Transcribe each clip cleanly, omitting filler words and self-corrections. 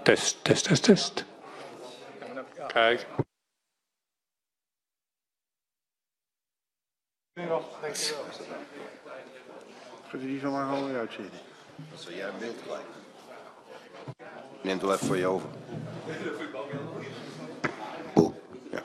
test. Kijk. Gaat u die zo maar gewoon weer uitzitten? Dat is jij in beeld gelijk. Neemt wel even voor je over. Ja.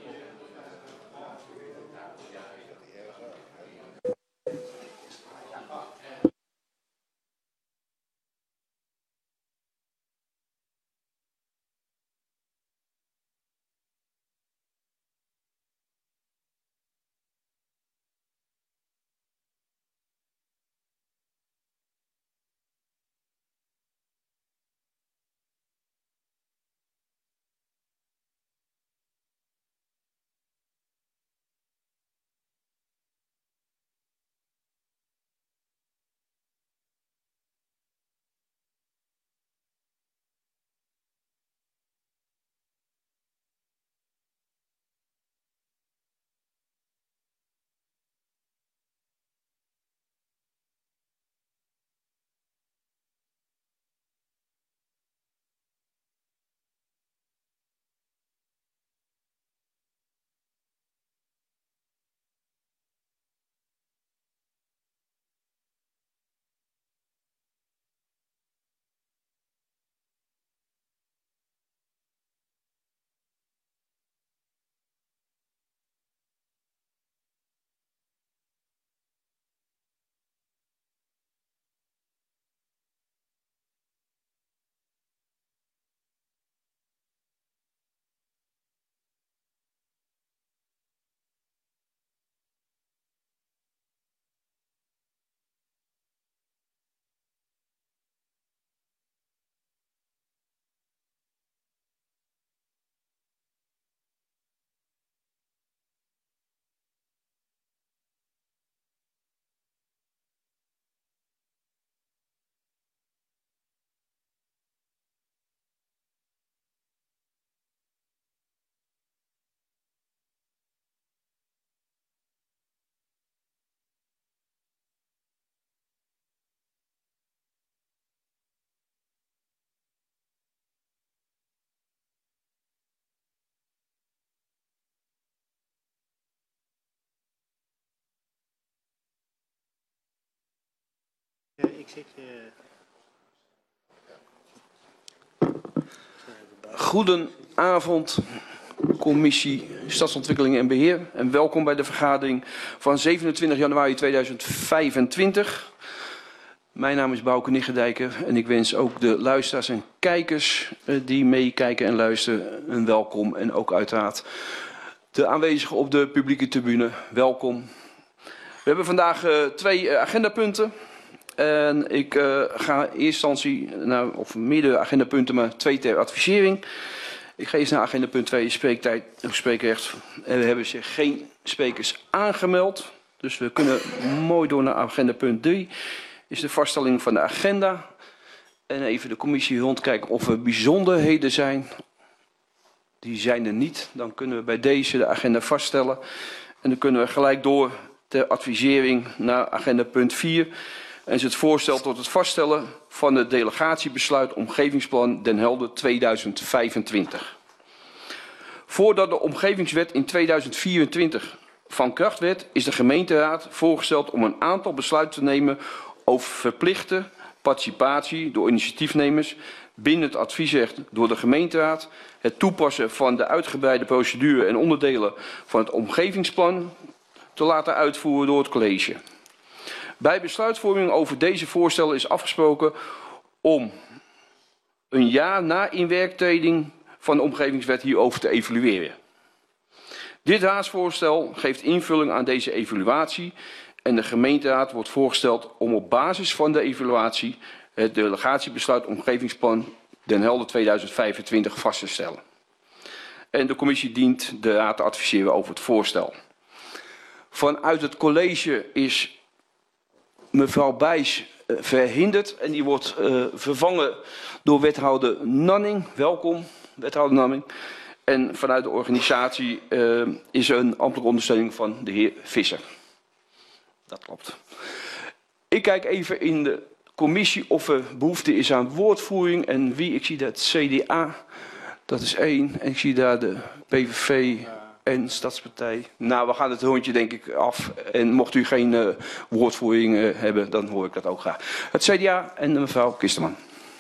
Goedenavond, Commissie Stadsontwikkeling en Beheer. En welkom bij de vergadering van 27 januari 2025. Mijn naam is Bouke Niggerdijker en ik wens ook de luisteraars en kijkers die meekijken en luisteren een welkom. En ook uiteraard de aanwezigen op de publieke tribune, welkom. We hebben vandaag 2 agendapunten. En ik ga in eerste instantie naar, of meerdere agendapunten, maar 2 ter advisering. Ik ga eerst naar agendapunt 2, spreektijd en spreekrecht. En we hebben zich geen sprekers aangemeld. Dus we kunnen mooi door naar agendapunt 3. Is de vaststelling van de agenda. En even de commissie rondkijken of er bijzonderheden zijn. Die zijn er niet. Dan kunnen we bij deze de agenda vaststellen. En dan kunnen we gelijk door ter advisering naar agendapunt 4. En is het voorstel tot het vaststellen van het delegatiebesluit Omgevingsplan Den Helder 2025. Voordat de Omgevingswet in 2024 van kracht werd, is de gemeenteraad voorgesteld om een aantal besluiten te nemen over verplichte participatie door initiatiefnemers binnen het adviesrecht door de gemeenteraad, het toepassen van de uitgebreide procedure en onderdelen van het omgevingsplan te laten uitvoeren door het college. Bij besluitvorming over deze voorstellen is afgesproken om een jaar na inwerktreding van de omgevingswet hierover te evalueren. Dit raadsvoorstel geeft invulling aan deze evaluatie en de gemeenteraad wordt voorgesteld om op basis van de evaluatie het delegatiebesluit Omgevingsplan Den Helder 2025 vast te stellen. En de commissie dient de raad te adviseren over het voorstel. Vanuit het college is mevrouw Bijs verhinderd en die wordt vervangen door wethouder Nanning. Welkom, wethouder Nanning. En vanuit de organisatie is er een ambtelijke ondersteuning van de heer Visser. Dat klopt. Ik kijk even in de commissie of er behoefte is aan woordvoering. En wie? Ik zie dat CDA, dat is 1. En ik zie daar de PVV en Stadspartij. Nou, we gaan het hondje denk ik af. En mocht u geen woordvoering hebben, dan hoor ik dat ook graag. Het CDA en mevrouw Kisterman.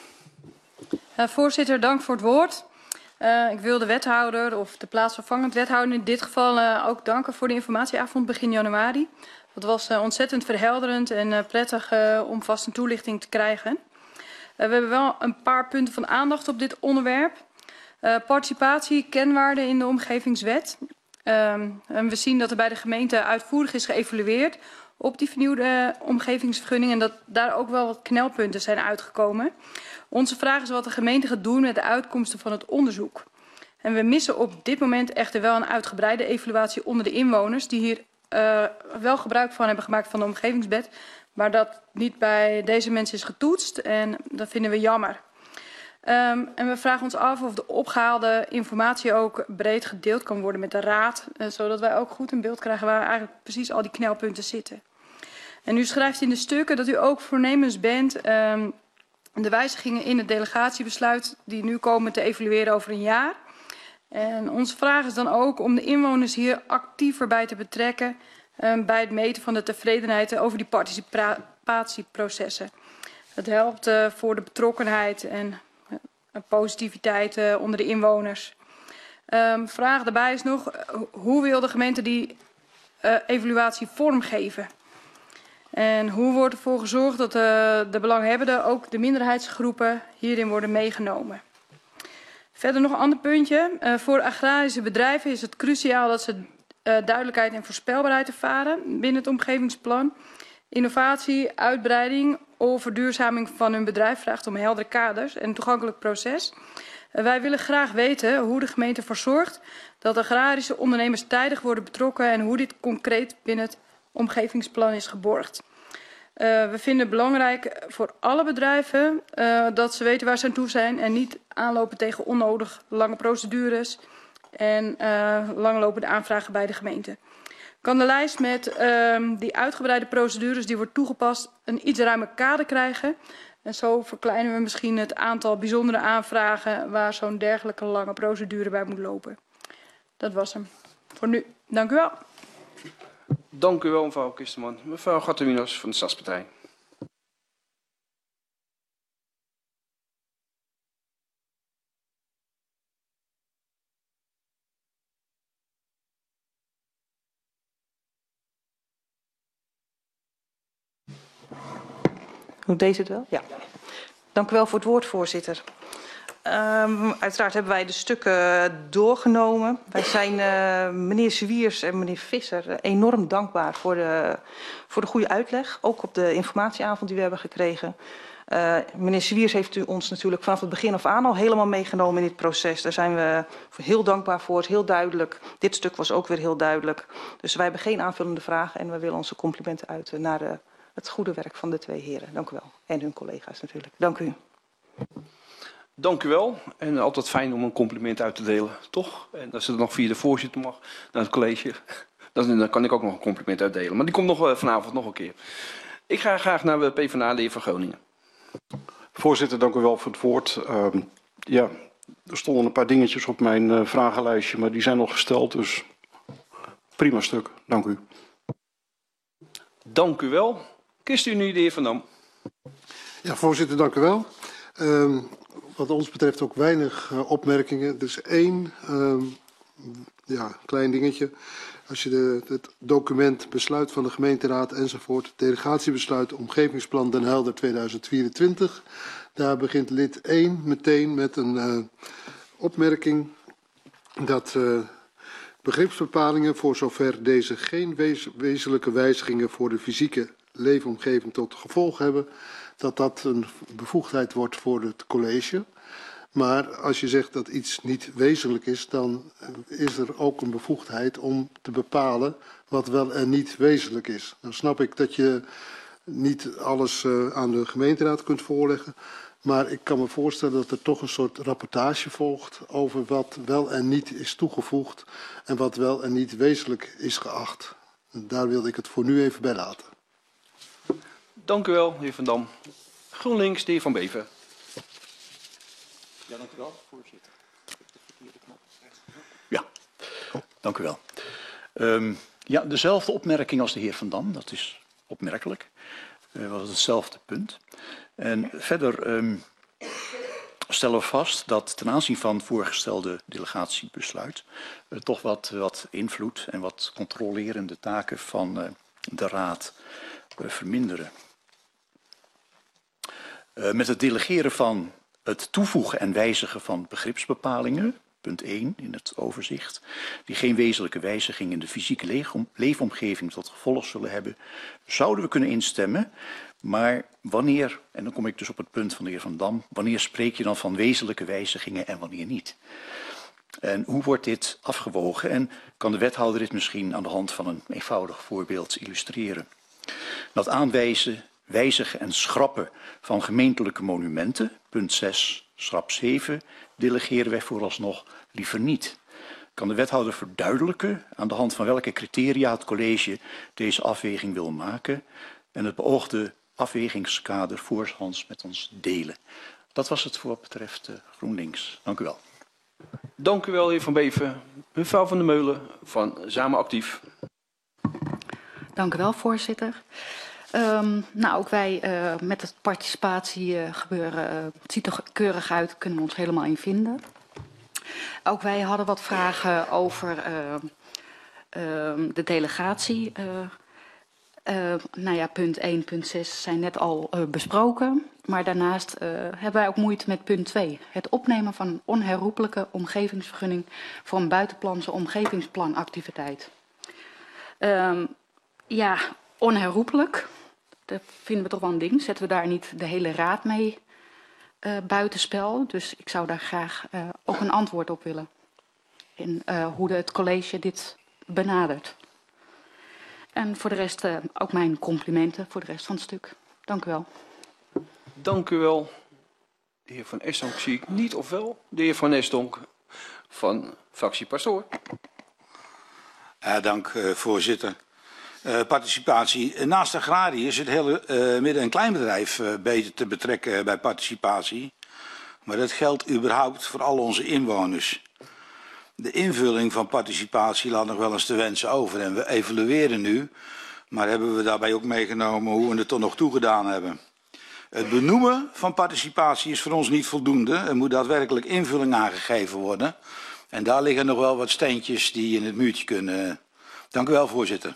Voorzitter, dank voor het woord. Ik wil de wethouder of de plaatsvervangend wethouder in dit geval ook danken voor de informatieavond begin januari. Dat was ontzettend verhelderend en prettig om vast een toelichting te krijgen. We hebben wel een paar punten van aandacht op dit onderwerp. Participatie, kenwaarden in de omgevingswet. En we zien dat er bij de gemeente uitvoerig is geëvalueerd op die vernieuwde omgevingsvergunning en dat daar ook wel wat knelpunten zijn uitgekomen. Onze vraag is wat de gemeente gaat doen met de uitkomsten van het onderzoek. En we missen op dit moment echter wel een uitgebreide evaluatie onder de inwoners die hier wel gebruik van hebben gemaakt van de omgevingswet, maar dat niet bij deze mensen is getoetst en dat vinden we jammer. En we vragen ons af of de opgehaalde informatie ook breed gedeeld kan worden met de raad, zodat wij ook goed een beeld krijgen waar eigenlijk precies al die knelpunten zitten. En u schrijft in de stukken dat u ook voornemens bent de wijzigingen in het delegatiebesluit die nu komen te evalueren over een jaar. En onze vraag is dan ook om de inwoners hier actiever bij te betrekken bij het meten van de tevredenheid over die participatieprocessen. Het helpt voor de betrokkenheid en positiviteit onder de inwoners. Vraag daarbij is nog, hoe wil de gemeente die evaluatie vormgeven? En hoe wordt ervoor gezorgd dat de belanghebbenden, ook de minderheidsgroepen, hierin worden meegenomen? Verder nog een ander puntje. Voor agrarische bedrijven is het cruciaal dat ze duidelijkheid en voorspelbaarheid ervaren binnen het omgevingsplan. Innovatie, uitbreiding of verduurzaming van hun bedrijf vraagt om heldere kaders en een toegankelijk proces. Wij willen graag weten hoe de gemeente ervoor zorgt dat agrarische ondernemers tijdig worden betrokken en hoe dit concreet binnen het omgevingsplan is geborgd. We vinden het belangrijk voor alle bedrijven dat ze weten waar ze aan toe zijn en niet aanlopen tegen onnodig lange procedures en langlopende aanvragen bij de gemeente. Kan de lijst met die uitgebreide procedures die wordt toegepast een iets ruimer kader krijgen? En zo verkleinen we misschien het aantal bijzondere aanvragen waar zo'n dergelijke lange procedure bij moet lopen. Dat was hem voor nu. Dank u wel. Dank u wel, mevrouw Kisterman. Mevrouw Gatterminos van de Stadspartij. Hoe deed het wel? Ja. Dank u wel voor het woord, voorzitter. Uiteraard hebben wij de stukken doorgenomen. Wij zijn meneer Zwiers en meneer Visser enorm dankbaar voor de goede uitleg. Ook op de informatieavond die we hebben gekregen. Meneer Zwiers heeft u ons natuurlijk vanaf het begin af aan al helemaal meegenomen in dit proces. Daar zijn we heel dankbaar voor. Het is heel duidelijk. Dit stuk was ook weer heel duidelijk. Dus wij hebben geen aanvullende vragen en we willen onze complimenten uiten naar het goede werk van de twee heren. Dank u wel. En hun collega's natuurlijk. Dank u. Dank u wel. En altijd fijn om een compliment uit te delen, toch? En als het nog via de voorzitter mag, naar het college, dan kan ik ook nog een compliment uitdelen. Maar die komt nog vanavond nog een keer. Ik ga graag naar de PvdA, de heer Van Groningen. Voorzitter, dank u wel voor het woord. Ja, er stonden een paar dingetjes op mijn vragenlijstje, maar die zijn nog gesteld, dus prima stuk. Dank u. Dank u wel. Kist u nu de heer Van Dam. Ja, voorzitter, dank u wel. Wat ons betreft ook weinig opmerkingen. Er is één klein dingetje. Als je het document besluit van de gemeenteraad enzovoort, delegatiebesluit omgevingsplan Den Helder 2024, daar begint lid 1 meteen met een opmerking dat begripsbepalingen voor zover deze geen wezenlijke wijzigingen voor de fysieke leefomgeving tot gevolg hebben, dat een bevoegdheid wordt voor het college. Maar als je zegt dat iets niet wezenlijk is, dan is er ook een bevoegdheid om te bepalen wat wel en niet wezenlijk is. Dan snap ik dat je niet alles aan de gemeenteraad kunt voorleggen. Maar ik kan me voorstellen dat er toch een soort rapportage volgt over wat wel en niet is toegevoegd en wat wel en niet wezenlijk is geacht. En daar wilde ik het voor nu even bij laten. Dank u wel, heer Van Dam. GroenLinks, de heer Van Bever. Ja, dank u wel, voorzitter. Ja, dank u wel. Ja, dezelfde opmerking als de heer Van Dam, dat is opmerkelijk. Was hetzelfde punt. En verder stellen we vast dat ten aanzien van het voorgestelde delegatiebesluit toch wat invloed en wat controlerende taken van de Raad verminderen. Met het delegeren van het toevoegen en wijzigen van begripsbepalingen, punt 1 in het overzicht, die geen wezenlijke wijziging in de fysieke leefomgeving tot gevolg zullen hebben, zouden we kunnen instemmen. Maar wanneer, en dan kom ik dus op het punt van de heer Van Dam, wanneer spreek je dan van wezenlijke wijzigingen en wanneer niet? En hoe wordt dit afgewogen? En kan de wethouder dit misschien aan de hand van een eenvoudig voorbeeld illustreren? Dat aanwijzen, wijzigen en schrappen van gemeentelijke monumenten, punt 6, schrap 7, delegeren wij vooralsnog liever niet. Kan de wethouder verduidelijken aan de hand van welke criteria het college deze afweging wil maken en het beoogde afwegingskader voorhands met ons delen? Dat was het voor wat betreft GroenLinks. Dank u wel. Dank u wel, heer Van Bever. Mevrouw Van der Meulen van Samen Actief. Dank u wel, voorzitter. Nou, ook wij met het participatiegebeuren, het ziet er keurig uit, kunnen we ons helemaal in vinden. Ook wij hadden wat vragen over de delegatie. Nou ja, punt 1, punt 6 zijn net al besproken. Maar daarnaast hebben wij ook moeite met punt 2. Het opnemen van een onherroepelijke omgevingsvergunning voor een buitenplannse omgevingsplanactiviteit. Ja, onherroepelijk. Dat vinden we toch wel een ding. Zetten we daar niet de hele raad mee buitenspel? Dus ik zou daar graag ook een antwoord op willen. In hoe het college dit benadert. En voor de rest ook mijn complimenten voor de rest van het stuk. Dank u wel. Dank u wel. De heer Van Estonk zie ik niet, of wel? De heer Van Estonk van fractie Pastoor. Dank, voorzitter. Participatie. Naast agrarie is het hele midden- en kleinbedrijf beter te betrekken bij participatie. Maar dat geldt überhaupt voor al onze inwoners. De invulling van participatie laat nog wel eens te wensen over. En we evalueren nu, maar hebben we daarbij ook meegenomen hoe we het tot nog toe gedaan hebben. Het benoemen van participatie is voor ons niet voldoende. Er moet daadwerkelijk invulling aangegeven worden. En daar liggen nog wel wat steentjes die in het muurtje kunnen. Dank u wel, voorzitter.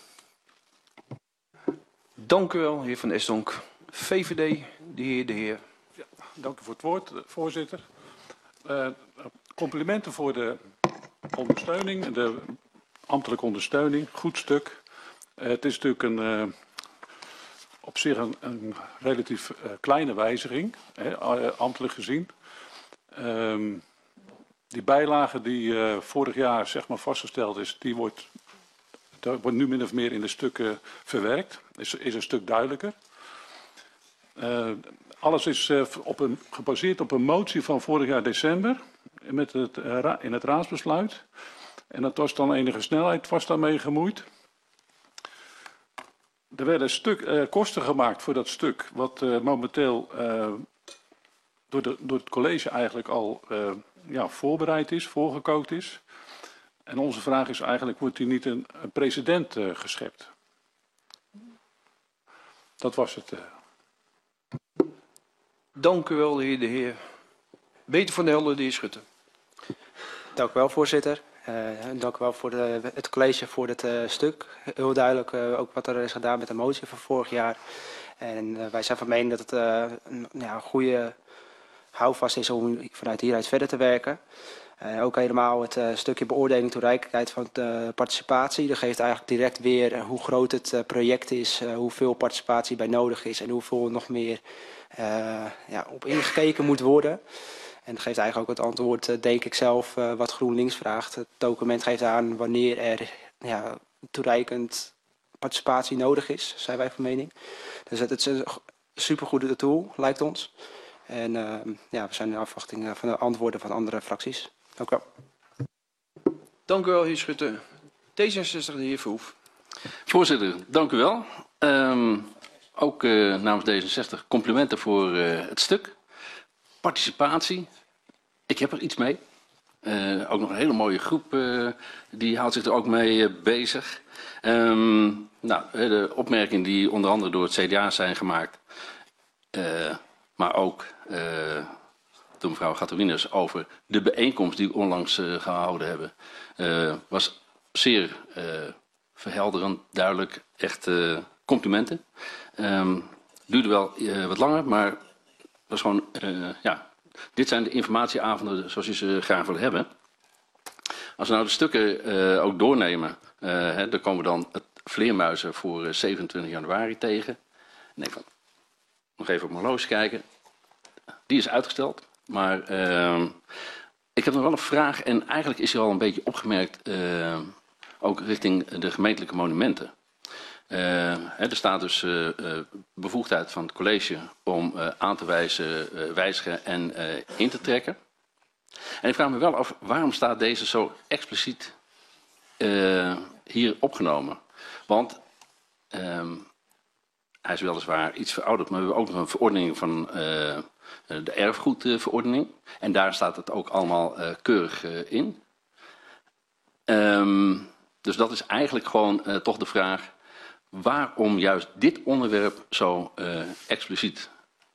Dank u wel, heer Van Estonk. VVD, de heer. Ja, dank u voor het woord, voorzitter. Complimenten voor de ondersteuning, de ambtelijke ondersteuning. Goed stuk. Het is natuurlijk op zich een relatief kleine wijziging, ambtelijk gezien. Die bijlage die vorig jaar zeg maar vastgesteld is, die wordt nu min of meer in de stukken verwerkt. Is een stuk duidelijker. Alles is gebaseerd op een motie van vorig jaar december in het raadsbesluit. En dat was dan enige snelheid was daarmee gemoeid. Er werden kosten gemaakt voor dat stuk, wat momenteel door het college eigenlijk al voorbereid is, voorgekookt is. En onze vraag is eigenlijk, wordt hier niet een precedent geschept? Dat was het. Dank u wel, de heer. Beter van der Helder, de heer Schutte. Dank u wel, voorzitter. Dank u wel voor het college voor dit stuk. Heel duidelijk ook wat er is gedaan met de motie van vorig jaar. En wij zijn van mening dat het een goede houvast is om vanuit hieruit verder te werken. Ook helemaal het stukje beoordeling toereikendheid van de participatie. Dat geeft eigenlijk direct weer hoe groot het project is, hoeveel participatie bij nodig is en hoeveel nog meer op ingekeken moet worden. En dat geeft eigenlijk ook het antwoord, denk ik zelf, wat GroenLinks vraagt. Het document geeft aan wanneer er toereikend participatie nodig is, zijn wij van mening. Dus het is een supergoede tool, lijkt ons. En we zijn in afwachting van de antwoorden van andere fracties. Dank u wel. Dank u wel, heer Schutte. D66, de heer Verhoef. Voorzitter, dank u wel. Ook namens D66 complimenten voor het stuk. Participatie, ik heb er iets mee. Ook nog een hele mooie groep, die houdt zich er ook mee bezig. De opmerkingen die onder andere door het CDA zijn gemaakt, maar ook door mevrouw Gatowiners over de bijeenkomst die we onlangs gehouden hebben, was zeer verhelderend, duidelijk, echt complimenten. Duurde wel wat langer, maar was gewoon, dit zijn de informatieavonden zoals u ze graag wil hebben. Als we nou de stukken ook doornemen, dan komen we dan het vleermuizen voor 27 januari tegen. Nee, nog even op mijn horloge kijken. Die is uitgesteld, maar ik heb nog wel een vraag en eigenlijk is hier al een beetje opgemerkt, ook richting de gemeentelijke monumenten. Er staat dus bevoegdheid van het college om aan te wijzen, wijzigen en in te trekken. En ik vraag me wel af, waarom staat deze zo expliciet hier opgenomen? Want hij is weliswaar iets verouderd, maar we hebben ook nog een verordening van de erfgoedverordening. En daar staat het ook allemaal keurig in. Dus dat is eigenlijk gewoon toch de vraag, waarom juist dit onderwerp zo expliciet?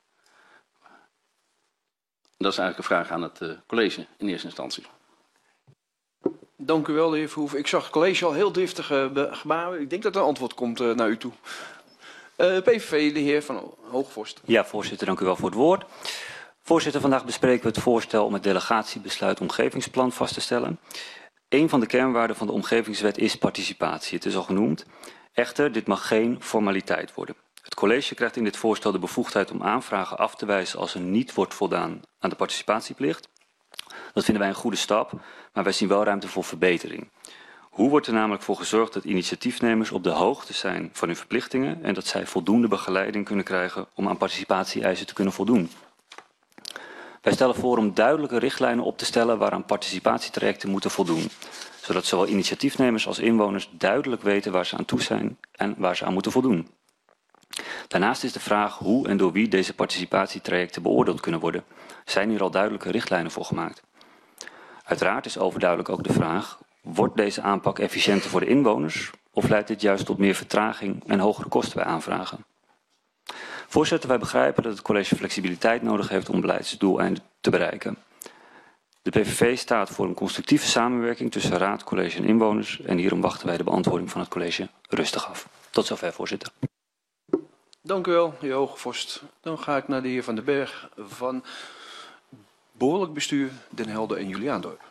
Dat is eigenlijk een vraag aan het college in eerste instantie. Dank u wel, de heer Verhoeven. Ik zag het college al heel driftig gebaren. Ik denk dat er een antwoord komt naar u toe. PVV, de heer Van Hoogvorst. Ja, voorzitter, dank u wel voor het woord. Voorzitter, vandaag bespreken we het voorstel om het delegatiebesluit omgevingsplan vast te stellen. Een van de kernwaarden van de omgevingswet is participatie. Het is al genoemd. Echter, dit mag geen formaliteit worden. Het college krijgt in dit voorstel de bevoegdheid om aanvragen af te wijzen als er niet wordt voldaan aan de participatieplicht. Dat vinden wij een goede stap, maar wij zien wel ruimte voor verbetering. Hoe wordt er namelijk voor gezorgd dat initiatiefnemers op de hoogte zijn van hun verplichtingen en dat zij voldoende begeleiding kunnen krijgen om aan participatie-eisen te kunnen voldoen? Wij stellen voor om duidelijke richtlijnen op te stellen waaraan participatietrajecten moeten voldoen, zodat zowel initiatiefnemers als inwoners duidelijk weten waar ze aan toe zijn en waar ze aan moeten voldoen. Daarnaast is de vraag hoe en door wie deze participatietrajecten beoordeeld kunnen worden. Zijn hier al duidelijke richtlijnen voor gemaakt? Uiteraard is overduidelijk ook de vraag, wordt deze aanpak efficiënter voor de inwoners of leidt dit juist tot meer vertraging en hogere kosten bij aanvragen? Voorzitter, wij begrijpen dat het college flexibiliteit nodig heeft om beleidsdoeleinden te bereiken. De PVV staat voor een constructieve samenwerking tussen raad, college en inwoners en hierom wachten wij de beantwoording van het college rustig af. Tot zover, voorzitter. Dank u wel, heer Hoogvorst. Dan ga ik naar de heer Van den Berg van Behoorlijk Bestuur Den Helder en Juliaandorp.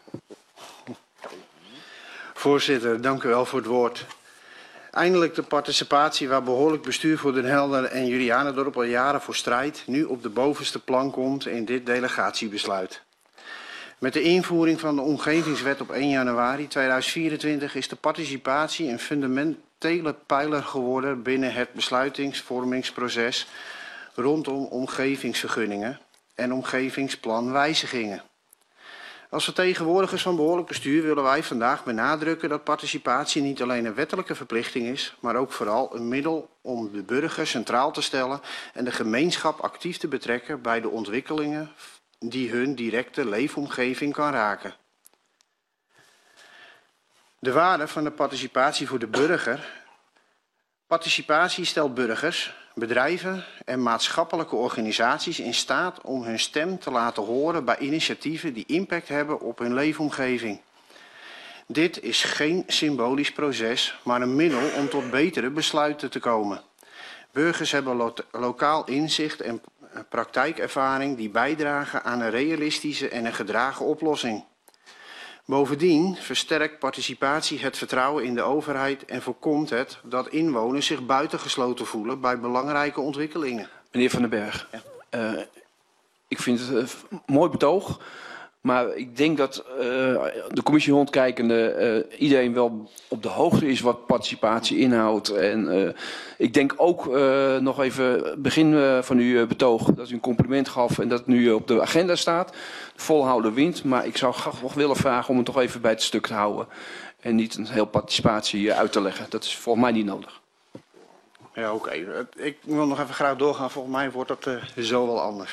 Voorzitter, dank u wel voor het woord. Eindelijk de participatie waar Behoorlijk Bestuur voor Den Helder en Juliaandorp al jaren voor strijdt, nu op de bovenste plank komt in dit delegatiebesluit. Met de invoering van de omgevingswet op 1 januari 2024 is de participatie een fundamentele pijler geworden binnen het besluitingsvormingsproces rondom omgevingsvergunningen en omgevingsplanwijzigingen. Als vertegenwoordigers van Behoorlijk Bestuur willen wij vandaag benadrukken dat participatie niet alleen een wettelijke verplichting is, maar ook vooral een middel om de burger centraal te stellen en de gemeenschap actief te betrekken bij de ontwikkelingen die hun directe leefomgeving kan raken. De waarde van de participatie voor de burger. Participatie stelt burgers, bedrijven en maatschappelijke organisaties in staat om hun stem te laten horen bij initiatieven die impact hebben op hun leefomgeving. Dit is geen symbolisch proces, maar een middel om tot betere besluiten te komen. Burgers hebben lokaal inzicht en praktijkervaring die bijdragen aan een realistische en een gedragen oplossing. Bovendien versterkt participatie het vertrouwen in de overheid en voorkomt het dat inwoners zich buitengesloten voelen bij belangrijke ontwikkelingen. Meneer Van den Berg, ja. Ik vind het een mooi betoog. Maar ik denk dat de commissie rondkijkende iedereen wel op de hoogte is wat participatie inhoudt. En ik denk ook nog even begin van uw betoog dat u een compliment gaf en dat het nu op de agenda staat. Volhouden wint, maar ik zou graag nog willen vragen om het toch even bij het stuk te houden. En niet een heel participatie uit te leggen. Dat is volgens mij niet nodig. Ja, oké. Ik wil nog even graag doorgaan. Volgens mij wordt dat zo wel anders.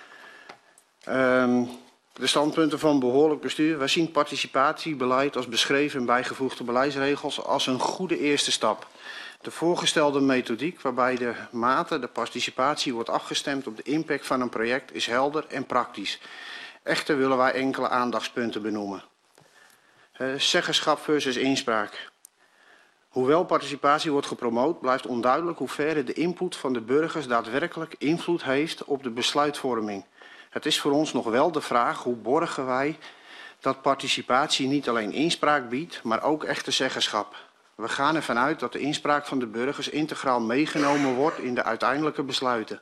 De standpunten van behoorlijk bestuur. Wij zien participatiebeleid als beschreven in bijgevoegde beleidsregels als een goede eerste stap. De voorgestelde methodiek waarbij de mate, de participatie, wordt afgestemd op de impact van een project is helder en praktisch. Echter willen wij enkele aandachtspunten benoemen. Zeggenschap versus inspraak. Hoewel participatie wordt gepromoot, blijft onduidelijk hoe ver de input van de burgers daadwerkelijk invloed heeft op de besluitvorming. Het is voor ons nog wel de vraag hoe borgen wij dat participatie niet alleen inspraak biedt, maar ook echte zeggenschap. We gaan ervan uit dat de inspraak van de burgers integraal meegenomen wordt in de uiteindelijke besluiten.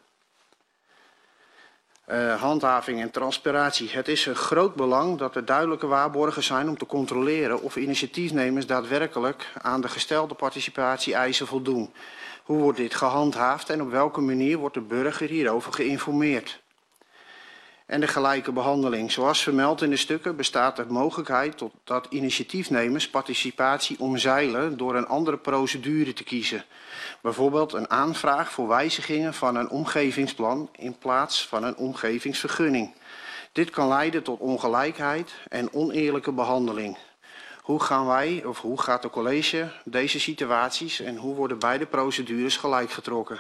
Handhaving en transparantie. Het is een groot belang dat er duidelijke waarborgen zijn om te controleren of initiatiefnemers daadwerkelijk aan de gestelde participatie-eisen voldoen. Hoe wordt dit gehandhaafd en op welke manier wordt de burger hierover geïnformeerd? En de gelijke behandeling. Zoals vermeld in de stukken bestaat er mogelijkheid dat initiatiefnemers participatie omzeilen door een andere procedure te kiezen. Bijvoorbeeld een aanvraag voor wijzigingen van een omgevingsplan in plaats van een omgevingsvergunning. Dit kan leiden tot ongelijkheid en oneerlijke behandeling. Hoe gaan wij, of hoe gaat het college deze situaties en hoe worden beide procedures gelijk getrokken?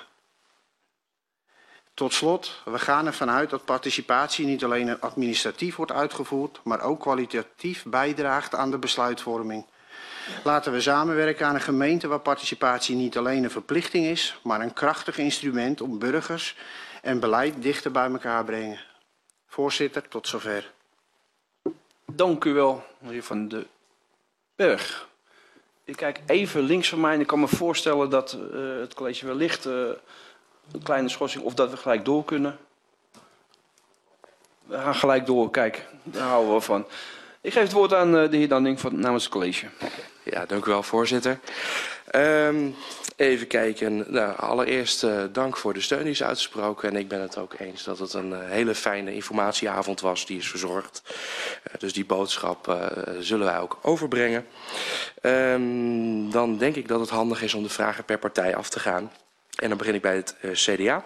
Tot slot, we gaan ervan uit dat participatie niet alleen administratief wordt uitgevoerd, maar ook kwalitatief bijdraagt aan de besluitvorming. Laten we samenwerken aan een gemeente waar participatie niet alleen een verplichting is, maar een krachtig instrument om burgers en beleid dichter bij elkaar brengen. Voorzitter, tot zover. Dank u wel, meneer Van den Berg. Ik kijk even links van mij en ik kan me voorstellen dat het college wellicht een kleine schorsing of dat we gelijk door kunnen. We gaan gelijk door, kijk, daar houden we van. Ik geef het woord aan de heer Danning namens het college. Ja, dank u wel, voorzitter. Even kijken. Nou, allereerst dank voor de steun die is uitgesproken. En ik ben het ook eens dat het een hele fijne informatieavond was die is verzorgd. Dus die boodschap zullen wij ook overbrengen. Dan denk ik dat het handig is om de vragen per partij af te gaan. En dan begin ik bij het CDA.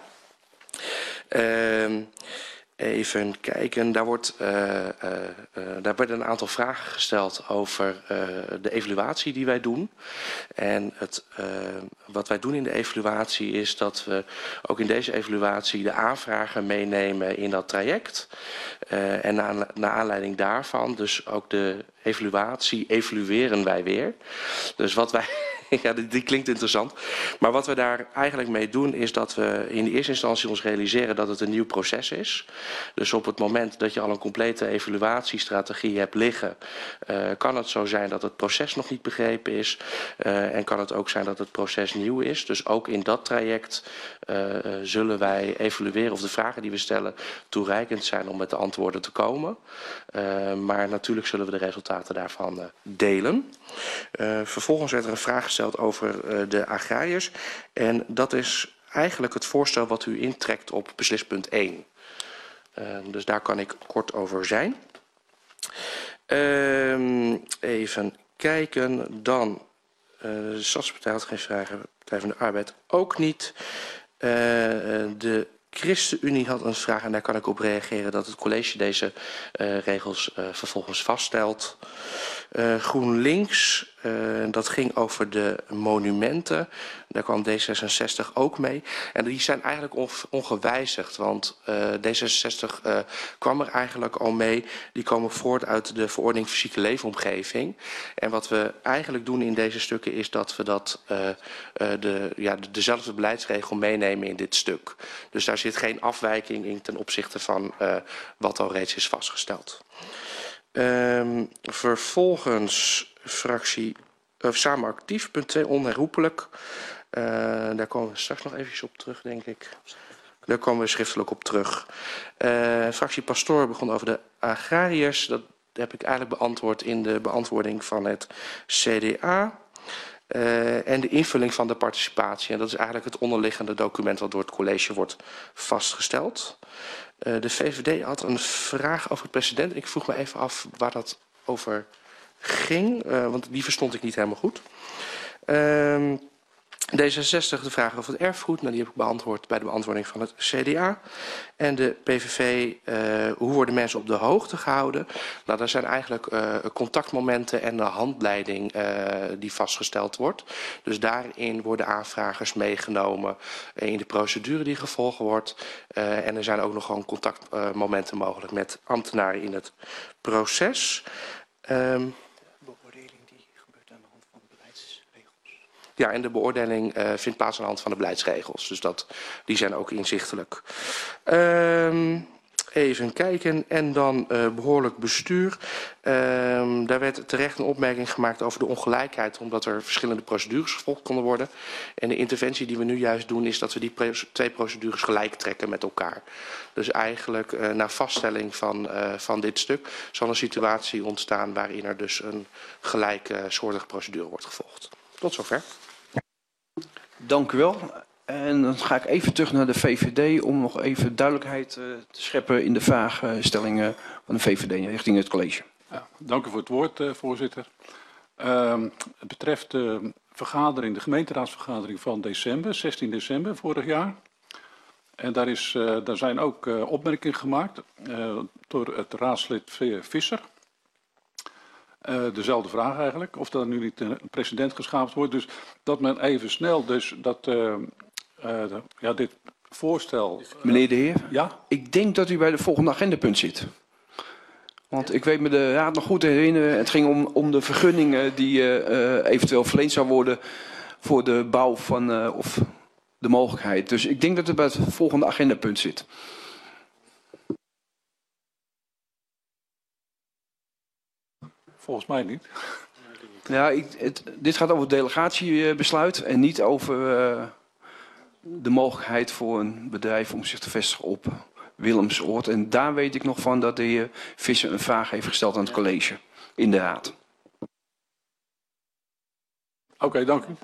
Even kijken, daar werden een aantal vragen gesteld over de evaluatie die wij doen. En wat wij doen in de evaluatie is dat we ook in deze evaluatie de aanvragen meenemen in dat traject. En naar aanleiding daarvan, dus ook de evaluatie, evalueren wij weer. Dus wat wij... Ja, die klinkt interessant. Maar wat we daar eigenlijk mee doen is dat we in de eerste instantie ons realiseren dat het een nieuw proces is. Dus op het moment dat je al een complete evaluatiestrategie hebt liggen, kan het zo zijn dat het proces nog niet begrepen is. En kan het ook zijn dat het proces nieuw is. Dus ook in dat traject zullen wij evalueren of de vragen die we stellen toereikend zijn om met de antwoorden te komen. Maar natuurlijk zullen we de resultaten daarvan delen. Vervolgens werd er een vraag gesteld over de agrariërs. En dat is eigenlijk het voorstel wat u intrekt op beslispunt 1. Dus daar kan ik kort over zijn. Even kijken. Dan, de Stadspartij had geen vragen. Partij van de Arbeid ook niet. De ChristenUnie had een vraag en daar kan ik op reageren dat het college deze regels vervolgens vaststelt. GroenLinks, dat ging over de monumenten. Daar kwam D66 ook mee. En die zijn eigenlijk ongewijzigd, want D66 kwam er eigenlijk al mee. Die komen voort uit de verordening fysieke leefomgeving. En wat we eigenlijk doen in deze stukken is dat we dezelfde beleidsregel meenemen in dit stuk. Dus daar zit geen afwijking in ten opzichte van wat al reeds is vastgesteld. Vervolgens samen actief, punt 2, onherroepelijk. Daar komen we straks nog eventjes op terug, denk ik. Daar komen we schriftelijk op terug. Fractie Pastoor begon over de agrariërs. Dat heb ik eigenlijk beantwoord in de beantwoording van het CDA. En de invulling van de participatie. En dat is eigenlijk het onderliggende document wat door het college wordt vastgesteld. De VVD had een vraag over het precedent. Ik vroeg me even af waar dat over ging, want die verstond ik niet helemaal goed. D66 de vraag over het erfgoed. Nou, die heb ik beantwoord bij de beantwoording van het CDA. En de PVV, hoe worden mensen op de hoogte gehouden? Nou, dat zijn eigenlijk contactmomenten en de handleiding die vastgesteld wordt. Dus daarin worden aanvragers meegenomen in de procedure die gevolgd wordt. En er zijn ook nog gewoon contactmomenten mogelijk met ambtenaren in het proces. Ja, en de beoordeling vindt plaats aan de hand van de beleidsregels. Dus die zijn ook inzichtelijk. Even kijken. En dan behoorlijk bestuur. Daar werd terecht een opmerking gemaakt over de ongelijkheid, omdat er verschillende procedures gevolgd konden worden. En de interventie die we nu juist doen is dat we die twee procedures gelijk trekken met elkaar. Dus eigenlijk na vaststelling van dit stuk zal een situatie ontstaan waarin er dus een gelijksoortige procedure wordt gevolgd. Tot zover. Dank u wel. En dan ga ik even terug naar de VVD om nog even duidelijkheid te scheppen in de vraagstellingen van de VVD richting het college. Ja, dank u voor het woord, voorzitter. Het betreft de vergadering, de gemeenteraadsvergadering van december, 16 december vorig jaar. En daar zijn ook opmerkingen gemaakt door het raadslid Visser. Dezelfde vraag eigenlijk, of er nu niet een precedent geschapen wordt. Dus dat men even snel dit voorstel... Meneer de heer, ja? Ik denk dat u bij de volgende agendapunt zit. Want ik weet me de raad nog goed te herinneren. Het ging om de vergunningen die eventueel verleend zou worden voor de bouw van of de mogelijkheid. Dus ik denk dat het bij het volgende agendapunt zit. Volgens mij niet. Ja, dit gaat over het delegatiebesluit en niet over de mogelijkheid voor een bedrijf om zich te vestigen op Willemsoord. En daar weet ik nog van dat de heer Visser een vraag heeft gesteld aan het college in de raad. Oké, dank u.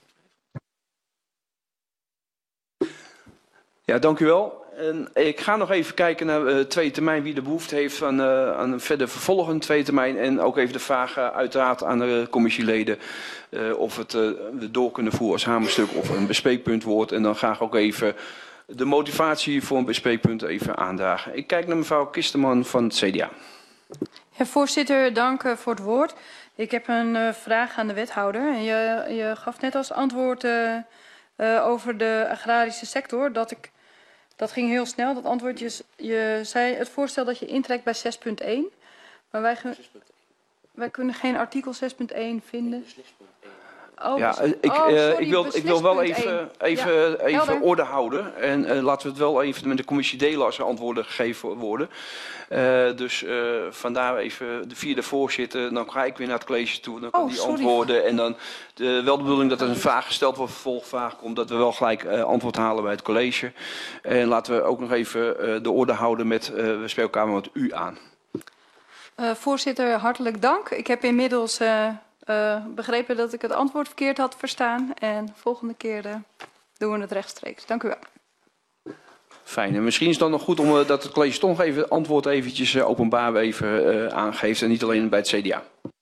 Ja, dank u wel. En ik ga nog even kijken naar tweede termijn, wie de behoefte heeft aan een verder vervolgende tweede termijn. En ook even de vraag uiteraard aan de commissieleden of we door kunnen voeren als hamerstuk of een bespreekpunt wordt. En dan graag ook even de motivatie voor een bespreekpunt even aandragen. Ik kijk naar mevrouw Kisterman van het CDA. Ja, voorzitter, dank voor het woord. Ik heb een vraag aan de wethouder. En je gaf net als antwoord over de agrarische sector dat ging heel snel, dat antwoord. Je zei het voorstel dat je intrekt bij 6.1. Maar wij kunnen geen artikel 6.1 vinden. Oh, ja, ik wil wel even orde houden. En laten we het wel even met de commissie delen als er antwoorden gegeven worden. Dus vandaar even via de voorzitter. Dan ga ik weer naar het college toe. Dan kan die antwoorden. En dan wel de bedoeling dat er een vraag gesteld wordt, vervolgvraag komt. Dat we wel gelijk antwoord halen bij het college. En laten we ook nog even de orde houden met, we spreken elkaar met u aan. Voorzitter, hartelijk dank. Ik heb inmiddels begrepen dat ik het antwoord verkeerd had verstaan. En volgende keer doen we het rechtstreeks. Dank u wel. Fijn. En misschien is het dan nog goed om dat het college toch nog even het antwoord eventjes openbaar even aangeeft. En niet alleen bij het CDA.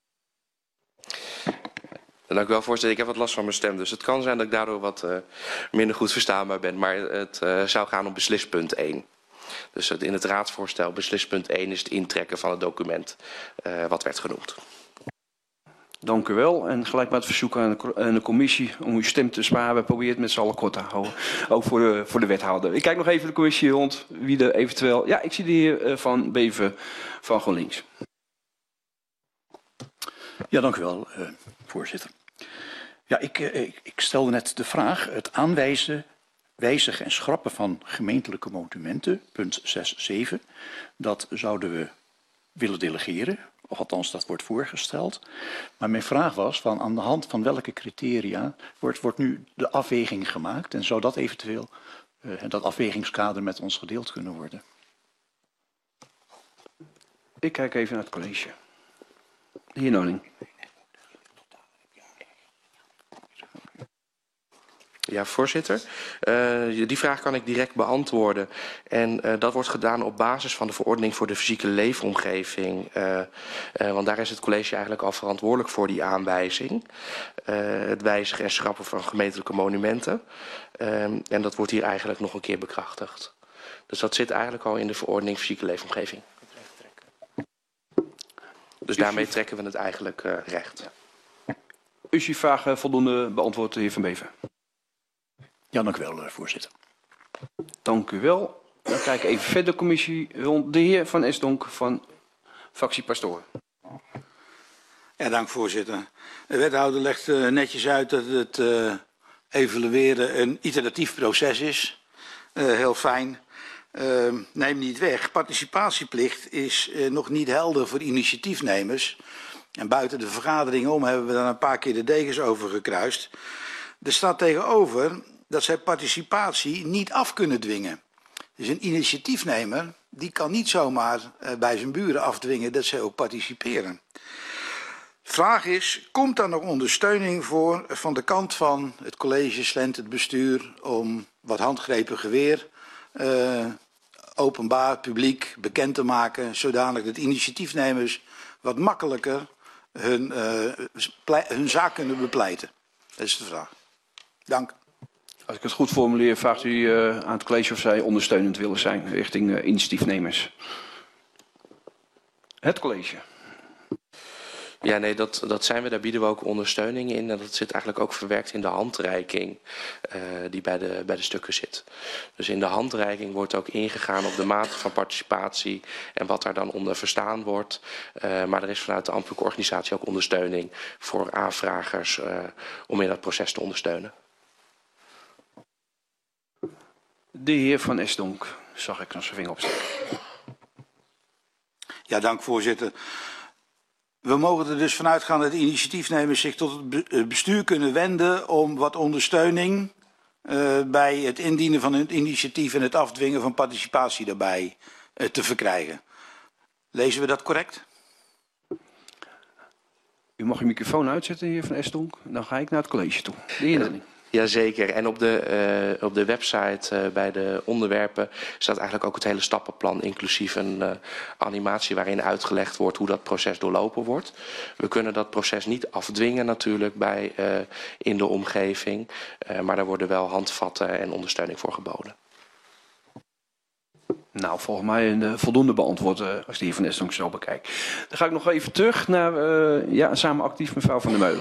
Dank u wel, voorzitter. Ik heb wat last van mijn stem. Dus het kan zijn dat ik daardoor wat minder goed verstaanbaar ben. Maar het zou gaan om beslispunt 1. Dus in het raadsvoorstel beslispunt 1 is het intrekken van het document wat werd genoemd. Dank u wel. En gelijk met het verzoek aan de commissie om uw stem te sparen. We proberen het met z'n allen kort te houden. Ook voor de wethouder. Ik kijk nog even de commissie rond. Wie er eventueel... Ja, ik zie de heer Van Beven van GroenLinks. Ja, dank u wel, voorzitter. Ja, ik stelde net de vraag. Het aanwijzen, wijzigen en schrappen van gemeentelijke monumenten, punt 6.7. Dat zouden we willen delegeren. Of althans, dat wordt voorgesteld. Maar mijn vraag was, van aan de hand van welke criteria wordt nu de afweging gemaakt? En zou dat eventueel, dat afwegingskader met ons gedeeld kunnen worden? Ik kijk even naar het college. De heer Noling. Ja, voorzitter. Die vraag kan ik direct beantwoorden. En dat wordt gedaan op basis van de verordening voor de fysieke leefomgeving. Want daar is het college eigenlijk al verantwoordelijk voor die aanwijzing. Het wijzigen en schrappen van gemeentelijke monumenten. En dat wordt hier eigenlijk nog een keer bekrachtigd. Dus dat zit eigenlijk al in de verordening fysieke leefomgeving. Dus daarmee trekken we het eigenlijk recht. Is uw vraag voldoende beantwoord, de heer Van Bever? Ja, dank u wel, voorzitter. Dank u wel. Dan kijk ik even verder, commissie, rond de heer Van Esdonk van fractie Pastoor. Ja, dank voorzitter. De wethouder legt netjes uit dat het evalueren een iteratief proces is. Heel fijn. Neem niet weg. Participatieplicht is nog niet helder voor initiatiefnemers. En buiten de vergadering om hebben we daar een paar keer de degens over gekruist. Er staat tegenover dat zij participatie niet af kunnen dwingen. Dus een initiatiefnemer die kan niet zomaar bij zijn buren afdwingen dat zij ook participeren. Vraag is, komt daar nog ondersteuning voor van de kant van het college, het bestuur, om wat handgrepen weer openbaar, publiek, bekend te maken, zodanig dat initiatiefnemers wat makkelijker hun zaak kunnen bepleiten? Dat is de vraag. Dank. Als ik het goed formuleer, vraagt u aan het college of zij ondersteunend willen zijn richting initiatiefnemers. Het college. Ja, nee, dat zijn we. Daar bieden we ook ondersteuning in. En dat zit eigenlijk ook verwerkt in de handreiking die bij de stukken zit. Dus in de handreiking wordt ook ingegaan op de mate van participatie en wat daar dan onder verstaan wordt. Maar er is vanuit de ambtelijke organisatie ook ondersteuning voor aanvragers om in dat proces te ondersteunen. De heer Van Esdonk, zag ik nog zijn vinger opsteken. Ja, dank voorzitter. We mogen er dus vanuit gaan dat de initiatiefnemers zich tot het bestuur kunnen wenden om wat ondersteuning bij het indienen van hun initiatief en het afdwingen van participatie daarbij te verkrijgen. Lezen we dat correct? U mag uw microfoon uitzetten, heer Van Esdonk. Dan ga ik naar het college toe. De heer Nelling. Jazeker. En op de website bij de onderwerpen staat eigenlijk ook het hele stappenplan, inclusief een animatie waarin uitgelegd wordt hoe dat proces doorlopen wordt. We kunnen dat proces niet afdwingen natuurlijk in de omgeving, maar daar worden wel handvatten en ondersteuning voor geboden. Nou, volgens mij een voldoende beantwoord als de heer Van Esdonk zo bekijkt. Dan ga ik nog even terug naar samen actief mevrouw Van der Meulen.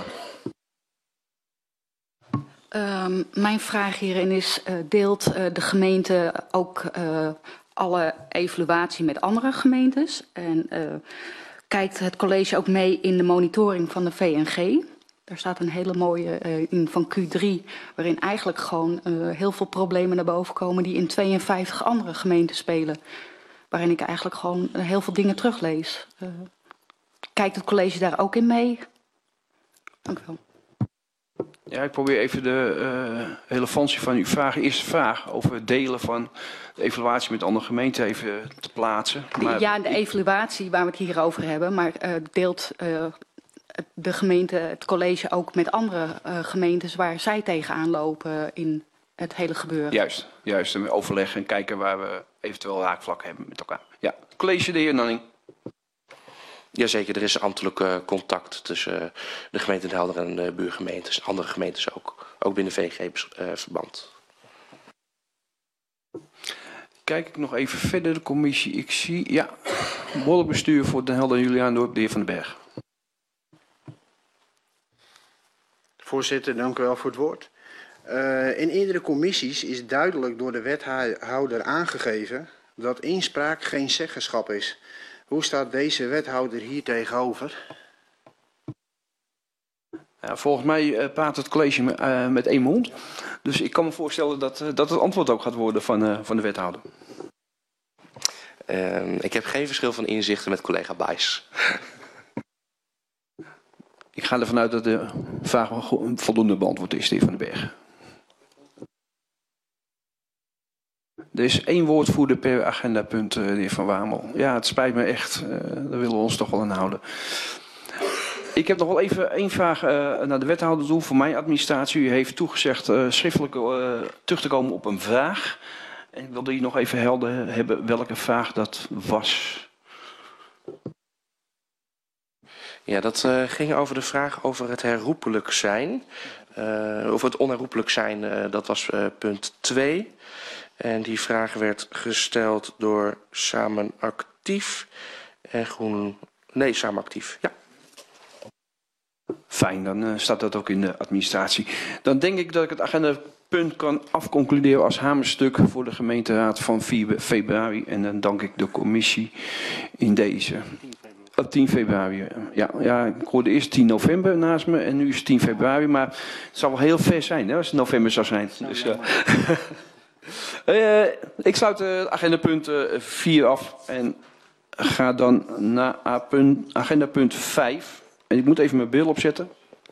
Mijn vraag hierin is, deelt de gemeente ook alle evaluatie met andere gemeentes? En kijkt het college ook mee in de monitoring van de VNG? Daar staat een hele mooie in van Q3, waarin eigenlijk gewoon heel veel problemen naar boven komen die in 52 andere gemeenten spelen. Waarin ik eigenlijk gewoon heel veel dingen teruglees. Kijkt het college daar ook in mee? Dank u wel. Ja, ik probeer even de relevantie van uw vraag, eerste vraag over het delen van de evaluatie met andere gemeenten even te plaatsen. Maar ja, de evaluatie waar we het hier over hebben, maar deelt de gemeente, het college ook met andere gemeentes waar zij tegenaan lopen in het hele gebeuren? Juist. En overleggen en kijken waar we eventueel raakvlak hebben met elkaar. Ja, college, de heer Nanning. Jazeker, er is ambtelijk contact tussen de gemeente Den Helder en de buurgemeentes, andere gemeentes ook binnen VNG-verband. Kijk ik nog even verder de commissie. Ik zie, ja, behoorlijk bestuur voor Den Helder en Juliaandorp, de heer Van den Berg. Voorzitter, dank u wel voor het woord. In eerdere commissies is duidelijk door de wethouder aangegeven dat inspraak geen zeggenschap is. Hoe staat deze wethouder hier tegenover? Ja, volgens mij praat het college met één mond. Dus ik kan me voorstellen dat het antwoord ook gaat worden van de wethouder. Ik heb geen verschil van inzichten met collega Bijs. Ik ga ervan uit dat de vraag voldoende beantwoord is, de heer Van den Berg. Er is één woordvoerder per agendapunt, de heer Van Wamel. Ja, het spijt me echt. Daar willen we ons toch wel aan houden. Ik heb nog wel even één vraag naar de wethouder toe voor mijn administratie. U heeft toegezegd schriftelijk terug te komen op een vraag. En ik wilde hier nog even helder hebben welke vraag dat was. Ja, dat ging over de vraag over het herroepelijk zijn. Of het onherroepelijk zijn, dat was punt 2. En die vraag werd gesteld door Samen Actief en Groen... Nee, Samen Actief, ja. Fijn, dan staat dat ook in de administratie. Dan denk ik dat ik het agendapunt kan afconcluderen als hamerstuk voor de gemeenteraad van 4 februari. En dan dank ik de commissie in deze. 10 februari, ja, ik hoorde eerst 10 november naast me en nu is het 10 februari. Maar het zal wel heel ver zijn hè, als het november zou zijn. Dus, ik sluit agendapunt 4 af en ga dan naar agendapunt 5. En ik moet even mijn bril opzetten.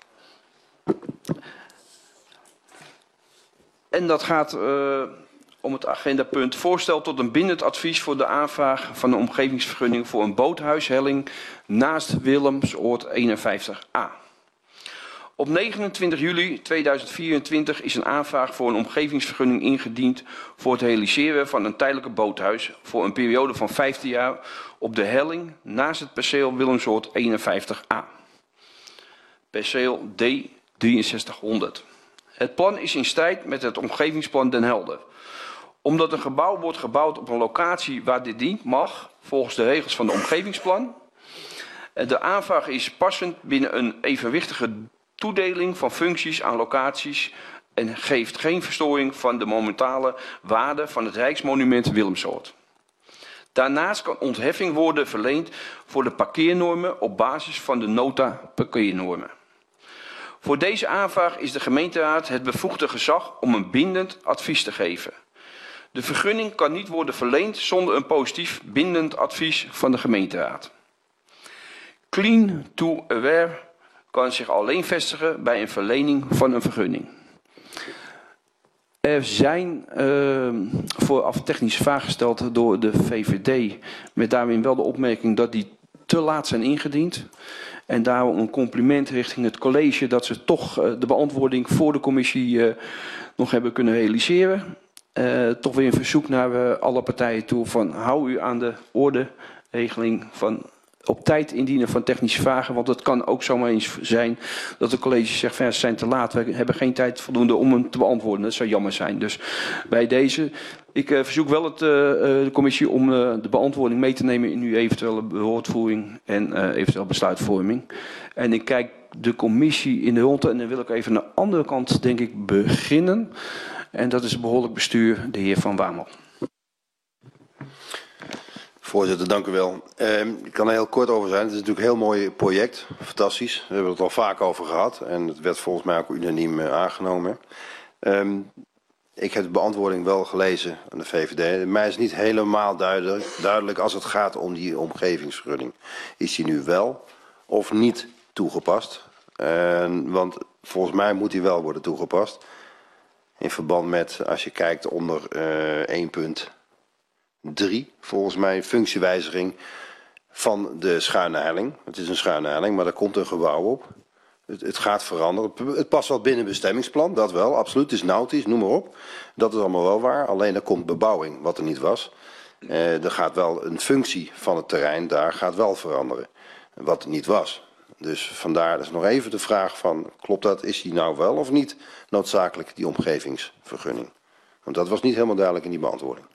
En dat gaat om het agendapunt voorstel tot een bindend advies voor de aanvraag van een omgevingsvergunning voor een boothuishelling naast Willemsoord 51a. Op 29 juli 2024 is een aanvraag voor een omgevingsvergunning ingediend voor het realiseren van een tijdelijke boothuis voor een periode van 15 jaar op de helling naast het perceel Willemsoord 51a. Perceel D6300. Het plan is in strijd met het omgevingsplan Den Helder. Omdat een gebouw wordt gebouwd op een locatie waar dit niet mag, volgens de regels van het omgevingsplan. De aanvraag is passend binnen een evenwichtige toedeling van functies aan locaties en geeft geen verstoring van de momentale waarde van het Rijksmonument Willemsoord. Daarnaast kan ontheffing worden verleend voor de parkeernormen op basis van de nota parkeernormen. Voor deze aanvraag is de gemeenteraad het bevoegde gezag om een bindend advies te geven. De vergunning kan niet worden verleend zonder een positief bindend advies van de gemeenteraad. Clean to Aware kan zich alleen vestigen bij een verlening van een vergunning. Er zijn vooraf technische vragen gesteld door de VVD, met daarin wel de opmerking dat die te laat zijn ingediend. En daarom een compliment richting het college dat ze toch de beantwoording voor de commissie nog hebben kunnen realiseren. Toch weer een verzoek naar alle partijen toe van hou u aan de orderegeling van op tijd indienen van technische vragen. Want het kan ook zomaar eens zijn dat de college zegt van, ja, ze zijn te laat. We hebben geen tijd voldoende om hem te beantwoorden. Dat zou jammer zijn. Dus bij deze, ik verzoek wel de commissie om de beantwoording mee te nemen in uw eventuele bewoordvoering en eventueel besluitvorming. En ik kijk de commissie in de ronde en dan wil ik even aan de andere kant denk ik beginnen. En dat is het behoorlijk bestuur, de heer Van Wamel. Voorzitter, dank u wel. Ik kan er heel kort over zijn. Het is natuurlijk een heel mooi project. Fantastisch. We hebben het al vaak over gehad. En het werd volgens mij ook unaniem aangenomen. Ik heb de beantwoording wel gelezen aan de VVD. Mij is niet helemaal duidelijk als het gaat om die omgevingsvergunning. Is die nu wel of niet toegepast? Want volgens mij moet die wel worden toegepast. In verband met, als je kijkt onder 1.3, volgens mij functiewijziging van de schuine helling. Het is een schuine helling, maar daar komt een gebouw op. Het gaat veranderen. Het past wel binnen het bestemmingsplan, dat wel, absoluut. Het is nautisch, noem maar op. Dat is allemaal wel waar. Alleen er komt bebouwing, wat er niet was. Er gaat wel een functie van het terrein, daar gaat wel veranderen. Wat er niet was. Dus vandaar is nog even de vraag van, klopt dat, is die nou wel of niet noodzakelijk, die omgevingsvergunning? Want dat was niet helemaal duidelijk in die beantwoording.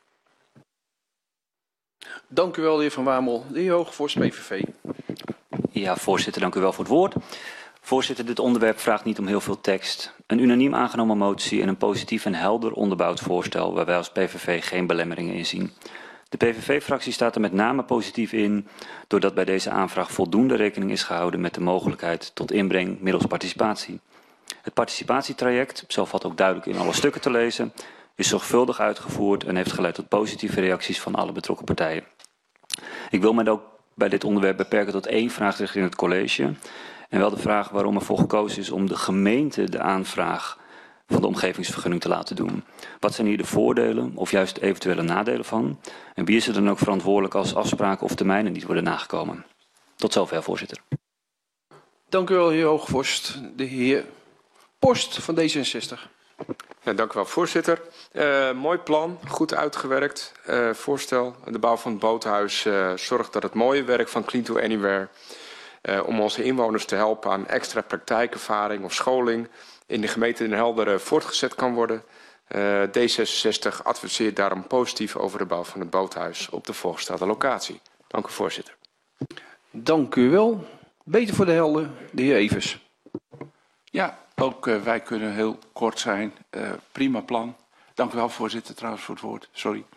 Dank u wel, de heer Van Wamel. De heer Hoogvorst, PVV. Ja, voorzitter, dank u wel voor het woord. Voorzitter, dit onderwerp vraagt niet om heel veel tekst. Een unaniem aangenomen motie en een positief en helder onderbouwd voorstel waar wij als PVV geen belemmeringen in zien. De PVV-fractie staat er met name positief in, doordat bij deze aanvraag voldoende rekening is gehouden met de mogelijkheid tot inbreng middels participatie. Het participatietraject, zo valt ook duidelijk in alle stukken te lezen, is zorgvuldig uitgevoerd en heeft geleid tot positieve reacties van alle betrokken partijen. Ik wil mij ook bij dit onderwerp beperken tot één vraag richting het college. En wel de vraag waarom ervoor gekozen is om de gemeente de aanvraag van de omgevingsvergunning te laten doen. Wat zijn hier de voordelen of juist eventuele nadelen van? En wie is er dan ook verantwoordelijk als afspraken of termijnen niet worden nagekomen? Tot zover, voorzitter. Dank u wel, heer Hoogvorst. De heer Post van D66. Ja, dank u wel, voorzitter. Mooi plan, goed uitgewerkt. Voorstel, de bouw van het boothuis zorgt dat het mooie werk van Clean to Anywhere om onze inwoners te helpen aan extra praktijkervaring of scholing in de gemeente Den Helder voortgezet kan worden. D66 adviseert daarom positief over de bouw van het boothuis op de voorgestelde locatie. Dank u, voorzitter. Dank u wel. Beter voor de Helder, de heer Evers. Ja, ook wij kunnen heel kort zijn. Prima plan. Dank u wel, voorzitter, trouwens, voor het woord. Sorry.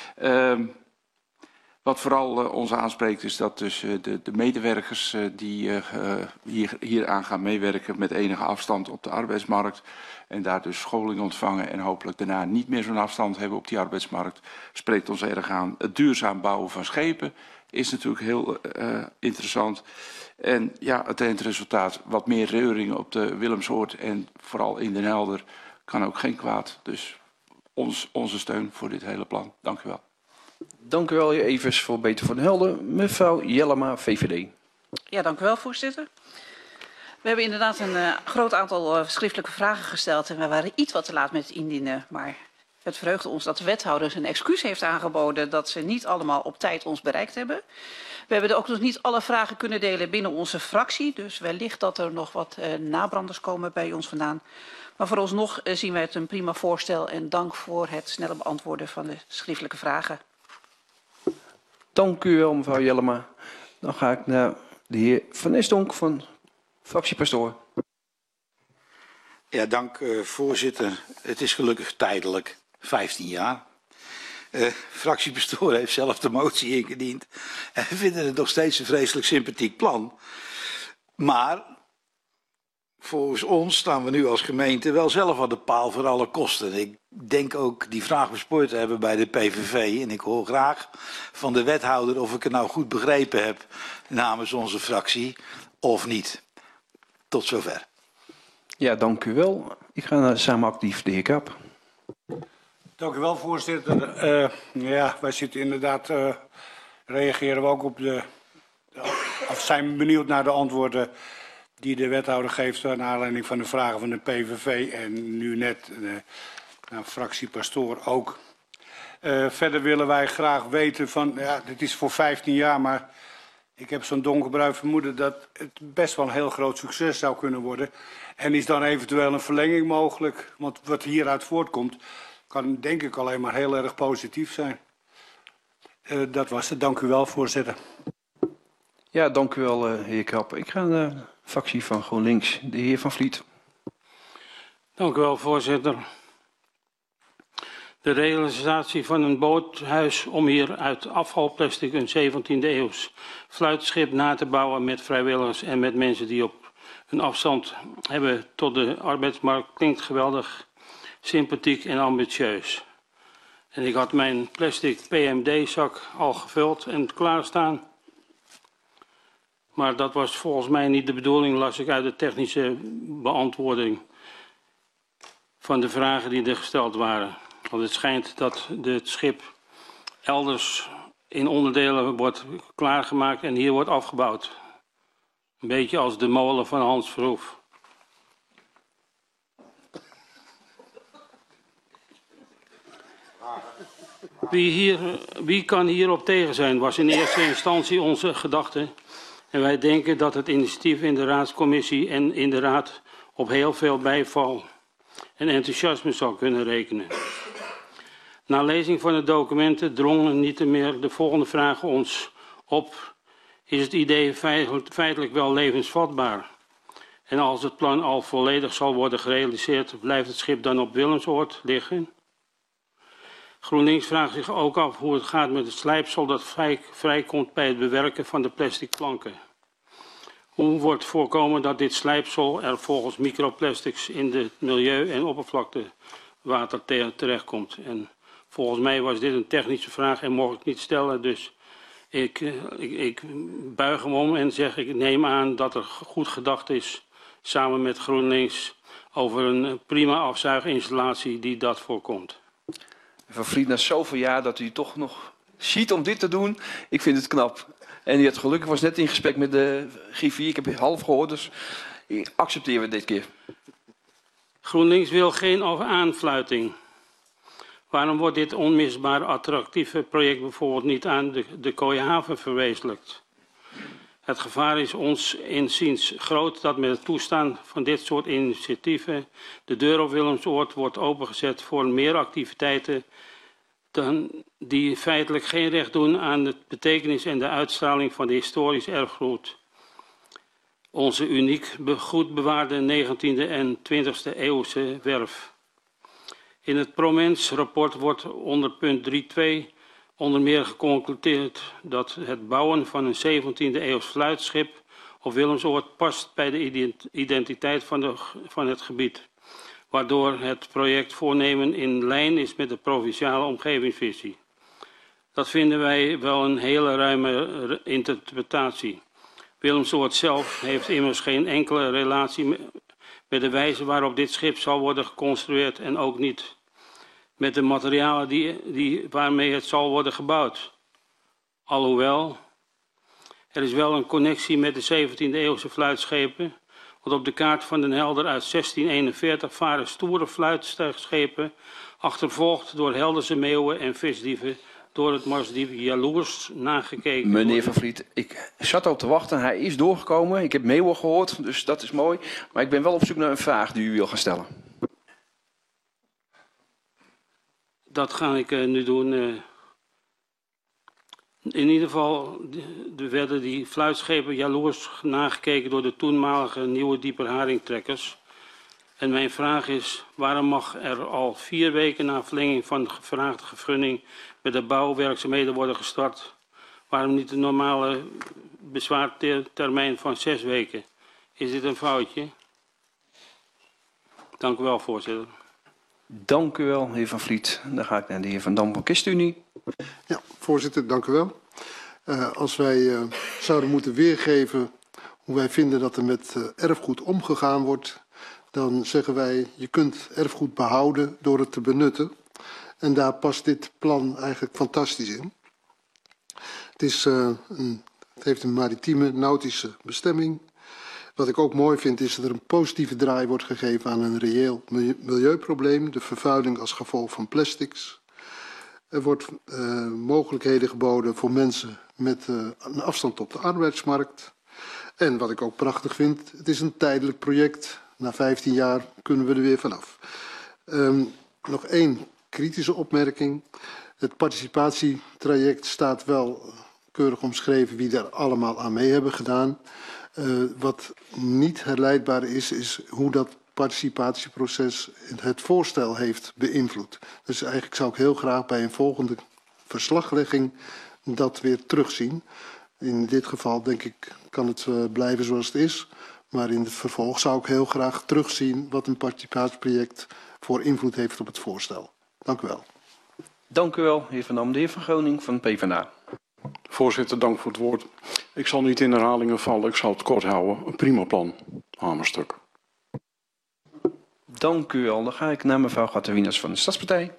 Wat vooral ons aanspreekt is dat dus de medewerkers die hieraan gaan meewerken met enige afstand op de arbeidsmarkt en daar dus scholing ontvangen en hopelijk daarna niet meer zo'n afstand hebben op die arbeidsmarkt, spreekt ons erg aan. Het duurzaam bouwen van schepen is natuurlijk heel interessant. En ja, het eindresultaat, wat meer reuring op de Willemsoord en vooral in Den Helder, kan ook geen kwaad. Dus onze steun voor dit hele plan. Dank u wel. Dank u wel, heer Evers, voor Beter voor de Helder. Mevrouw Jellema, VVD. Ja, dank u wel, voorzitter. We hebben inderdaad een groot aantal schriftelijke vragen gesteld en we waren iets wat te laat met het indienen. Maar het verheugde ons dat de wethouder een excuus heeft aangeboden dat ze niet allemaal op tijd ons bereikt hebben. We hebben ook nog niet alle vragen kunnen delen binnen onze fractie. Dus wellicht dat er nog wat nabranders komen bij ons vandaan. Maar vooralsnog zien wij het een prima voorstel en dank voor het snelle beantwoorden van de schriftelijke vragen. Dank u wel, mevrouw Jellema. Dan ga ik naar de heer Van Nistelrooy van fractie Pastoor. Ja, dank voorzitter. Het is gelukkig tijdelijk, 15 jaar. Fractie Pastoor heeft zelf de motie ingediend. En we vinden het nog steeds een vreselijk sympathiek plan. Maar volgens ons staan we nu als gemeente wel zelf aan de paal voor alle kosten. Ik denk ook die vraag besproken te hebben bij de PVV. En ik hoor graag van de wethouder of ik het nou goed begrepen heb namens onze fractie of niet. Tot zover. Ja, dank u wel. Ik ga naar Samen Actief, de heer Kap. Dank u wel, voorzitter. Ja, wij zitten inderdaad, reageren we ook op of zijn benieuwd naar de antwoorden die de wethouder geeft naar aanleiding van de vragen van de PVV en nu net naar fractie Pastoor ook. Verder willen wij graag weten van, ja, dit is voor 15 jaar, maar ik heb zo'n donkerbruin vermoeden dat het best wel een heel groot succes zou kunnen worden. En is dan eventueel een verlenging mogelijk? Want wat hieruit voortkomt, kan denk ik alleen maar heel erg positief zijn. Dat was het. Dank u wel, voorzitter. Ja, dank u wel, heer Krap. Ik ga naar de fractie van GroenLinks, de heer Van Vliet. Dank u wel, voorzitter. De realisatie van een boothuis om hier uit afvalplastic een 17e eeuws fluitschip na te bouwen met vrijwilligers en met mensen die op een afstand hebben tot de arbeidsmarkt klinkt geweldig sympathiek en ambitieus. En ik had mijn plastic PMD-zak al gevuld en klaarstaan. Maar dat was volgens mij niet de bedoeling, las ik uit de technische beantwoording van de vragen die er gesteld waren. Want het schijnt dat het schip elders in onderdelen wordt klaargemaakt en hier wordt afgebouwd. Een beetje als de molen van Hans Verhoef. Wie kan hierop tegen zijn, was in eerste instantie onze gedachte. En wij denken dat het initiatief in de raadscommissie en in de raad op heel veel bijval en enthousiasme zal kunnen rekenen. Na lezing van de documenten drongen niet meer de volgende vragen ons op. Is het idee feitelijk wel levensvatbaar? En als het plan al volledig zal worden gerealiseerd, blijft het schip dan op Willemsoord liggen? GroenLinks vraagt zich ook af hoe het gaat met het slijpsel dat vrijkomt bij het bewerken van de plastic planken. Hoe wordt voorkomen dat dit slijpsel er volgens microplastics in het milieu- en oppervlaktewater terechtkomt? En volgens mij was dit een technische vraag en mocht ik niet stellen, dus ik buig hem om en zeg ik neem aan dat er goed gedacht is samen met GroenLinks over een prima afzuiginstallatie die dat voorkomt. Van Vliet, na zoveel jaar dat u toch nog ziet om dit te doen, ik vind het knap. En die had gelukkig was net in gesprek met de griffier. Ik heb het half gehoord, dus accepteren we dit keer. GroenLinks wil geen aanfluiting. Waarom wordt dit onmisbaar attractieve project bijvoorbeeld niet aan de Kooihaven verwezenlijkt? Het gevaar is ons inziens groot dat met het toestaan van dit soort initiatieven de deur op Willemsoord wordt opengezet voor meer activiteiten die feitelijk geen recht doen aan de betekenis en de uitstraling van de historisch erfgoed. Onze uniek goed bewaarde 19e en 20e eeuwse werf. In het Promens-rapport wordt onder punt 3.2 onder meer geconcludeerd dat het bouwen van een 17e eeuws fluitschip op Willemsoord past bij de identiteit van het gebied, waardoor het projectvoornemen in lijn is met de provinciale omgevingsvisie. Dat vinden wij wel een hele ruime interpretatie. Willemsoord zelf heeft immers geen enkele relatie met de wijze waarop dit schip zal worden geconstrueerd en ook niet met de materialen waarmee het zal worden gebouwd. Alhoewel, er is wel een connectie met de 17e eeuwse fluitschepen, want op de kaart van Den Helder uit 1641 varen stoere fluitschepen, achtervolgd door Helderse meeuwen en visdieven, door het marsdief jaloers nagekeken. Meneer Van Vliet, ik zat op te wachten. Hij is doorgekomen. Ik heb meeuwen gehoord, dus dat is mooi. Maar ik ben wel op zoek naar een vraag die u wil gaan stellen. Dat ga ik nu doen. In ieder geval werden die fluitschepen jaloers nagekeken door de toenmalige nieuwe dieperharingtrekkers. En mijn vraag is, waarom mag er al 4 weken na verlenging van de gevraagde vergunning met de bouwwerkzaamheden worden gestart? Waarom niet de normale bezwaartermijn van 6 weken? Is dit een foutje? Dank u wel, voorzitter. Dank u wel, heer Van Vliet. Dan ga ik naar de heer Van Dam van ChristenUnie. Ja, voorzitter, dank u wel. Als wij zouden moeten weergeven hoe wij vinden dat er met erfgoed omgegaan wordt, dan zeggen wij, je kunt erfgoed behouden door het te benutten. En daar past dit plan eigenlijk fantastisch in. Het heeft een maritieme, nautische bestemming. Wat ik ook mooi vind is dat er een positieve draai wordt gegeven aan een reëel milieuprobleem. De vervuiling als gevolg van plastics. Er wordt mogelijkheden geboden voor mensen met een afstand tot de arbeidsmarkt. En wat ik ook prachtig vind, het is een tijdelijk project. Na 15 jaar kunnen we er weer vanaf. Nog 1 kritische opmerking. Het participatietraject staat wel keurig omschreven wie daar allemaal aan mee hebben gedaan. Wat niet herleidbaar is hoe dat participatieproces het voorstel heeft beïnvloed. Dus eigenlijk zou ik heel graag bij een volgende verslaglegging dat weer terugzien. In dit geval denk ik kan het blijven zoals het is. Maar in het vervolg zou ik heel graag terugzien wat een participatieproject voor invloed heeft op het voorstel. Dank u wel. Dank u wel, heer Van Dam. De heer Van Groningen van PvdA. Voorzitter, dank voor het woord. Ik zal niet in herhalingen vallen, ik zal het kort houden. Een prima plan, hamerstuk. Dank u wel. Dan ga ik naar mevrouw Gatterwieners van de Stadspartij.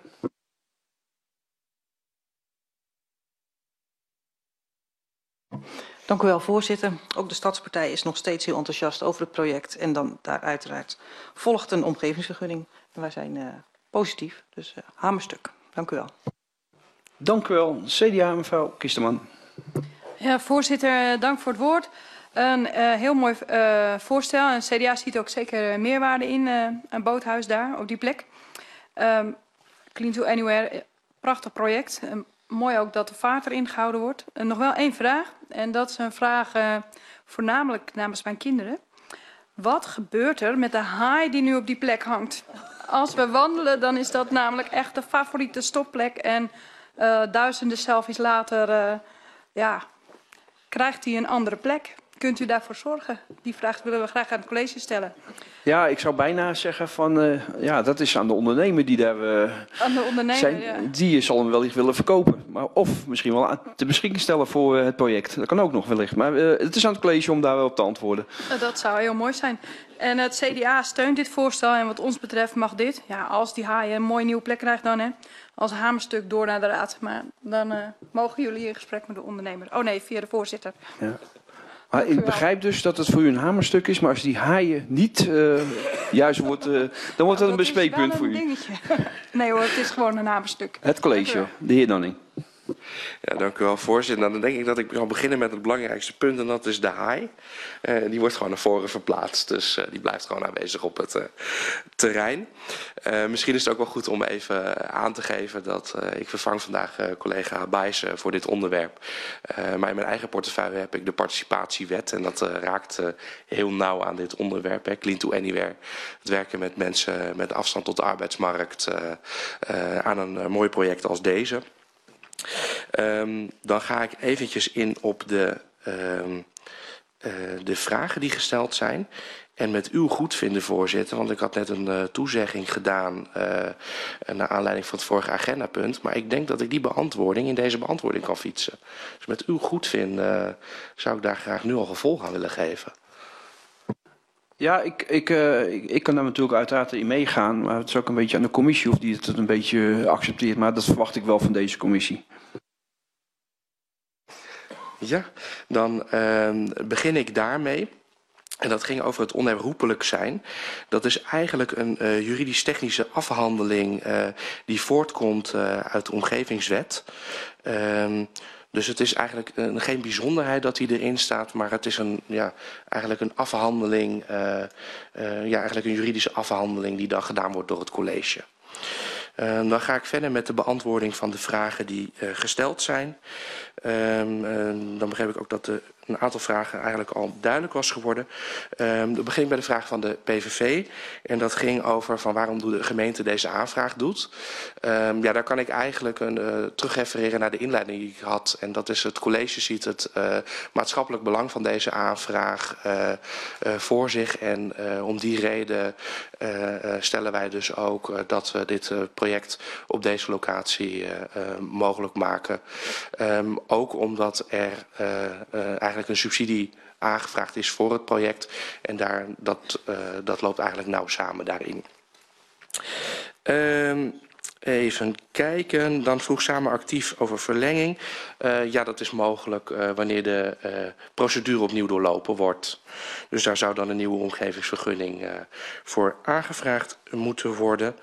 Dank u wel, voorzitter. Ook de Stadspartij is nog steeds heel enthousiast over het project. En dan daar uiteraard volgt een omgevingsvergunning. En wij zijn positief, dus hamerstuk. Dank u wel. Dank u wel. CDA, mevrouw Kisterman. Ja, voorzitter, dank voor het woord. Een heel mooi voorstel. En CDA ziet ook zeker meerwaarde in een boothuis daar, op die plek. Clean to Anywhere, prachtig project. Mooi ook dat de vaart erin gehouden wordt. Nog wel 1 vraag. En dat is een vraag voornamelijk namens mijn kinderen. Wat gebeurt er met de haai die nu op die plek hangt? Als we wandelen, dan is dat namelijk echt de favoriete stopplek. En duizenden selfies later krijgt hij een andere plek. kunt u daarvoor zorgen? Die vraag willen we graag aan het college stellen. Ja, ik zou bijna zeggen van, ja, dat is aan de ondernemer die daar Aan de ondernemer, zijn. ja. Die zal hem wellicht willen verkopen. Maar, of misschien wel ter beschikking stellen voor het project. Dat kan ook nog wellicht. Maar het is aan het college om daar wel op te antwoorden. Dat zou heel mooi zijn. En het CDA steunt dit voorstel en wat ons betreft mag dit. Ja, als die haaien een mooie nieuwe plek krijgt dan, hè. Als hamerstuk door naar de raad. Maar dan mogen jullie in gesprek met de ondernemer. Oh nee, via de voorzitter. Ja. Maar ik begrijp dus dat het voor u een hamerstuk is, maar als die haaien niet juist wordt, dan wordt dat een bespreekpunt voor u. Dingetje. Nee hoor, het is gewoon een hamerstuk. Het college, de heer Nanning. Ja, dank u wel, voorzitter. Dan denk ik dat ik zal beginnen met het belangrijkste punt en dat is de haai. Die wordt gewoon naar voren verplaatst, dus die blijft gewoon aanwezig op het terrein. Misschien is het ook wel goed om even aan te geven dat ik vervang vandaag collega Bijs voor dit onderwerp. Maar in mijn eigen portefeuille heb ik de participatiewet en dat raakt heel nauw aan dit onderwerp. Clean to Anywhere, het werken met mensen met afstand tot de arbeidsmarkt aan een mooi project als deze. Dan ga ik eventjes in op de vragen die gesteld zijn. En met uw goedvinden, voorzitter, want ik had net een toezegging gedaan naar aanleiding van het vorige agendapunt. Maar ik denk dat ik die beantwoording in deze beantwoording kan fietsen. Dus met uw goedvinden zou ik daar graag nu al gevolg aan willen geven. Ja, ik kan daar natuurlijk uiteraard in meegaan. Maar het is ook een beetje aan de commissie of die het een beetje accepteert. Maar dat verwacht ik wel van deze commissie. Ja, dan begin ik daarmee. En dat ging over het onherroepelijk zijn. Dat is eigenlijk een juridisch-technische afhandeling die voortkomt uit de omgevingswet. Dus het is eigenlijk geen bijzonderheid dat die erin staat, maar het is eigenlijk een afhandeling, eigenlijk een juridische afhandeling die dan gedaan wordt door het college. Dan ga ik verder met de beantwoording van de vragen die gesteld zijn. Dan begreep ik ook dat een aantal vragen eigenlijk al duidelijk was geworden. Dan begin ik bij de vraag van de PVV. En dat ging over van waarom de gemeente deze aanvraag doet. Daar kan ik eigenlijk terugrefereren naar de inleiding die ik had. En dat is het college ziet het maatschappelijk belang van deze aanvraag voor zich. En om die reden stellen wij dus ook dat we dit project op deze locatie mogelijk maken. Ook omdat er eigenlijk een subsidie aangevraagd is voor het project. En dat loopt eigenlijk nauw samen daarin. Even kijken. Dan vroeg Samen Actief over verlenging. Ja, dat is mogelijk wanneer de procedure opnieuw doorlopen wordt. Dus daar zou dan een nieuwe omgevingsvergunning voor aangevraagd moeten worden.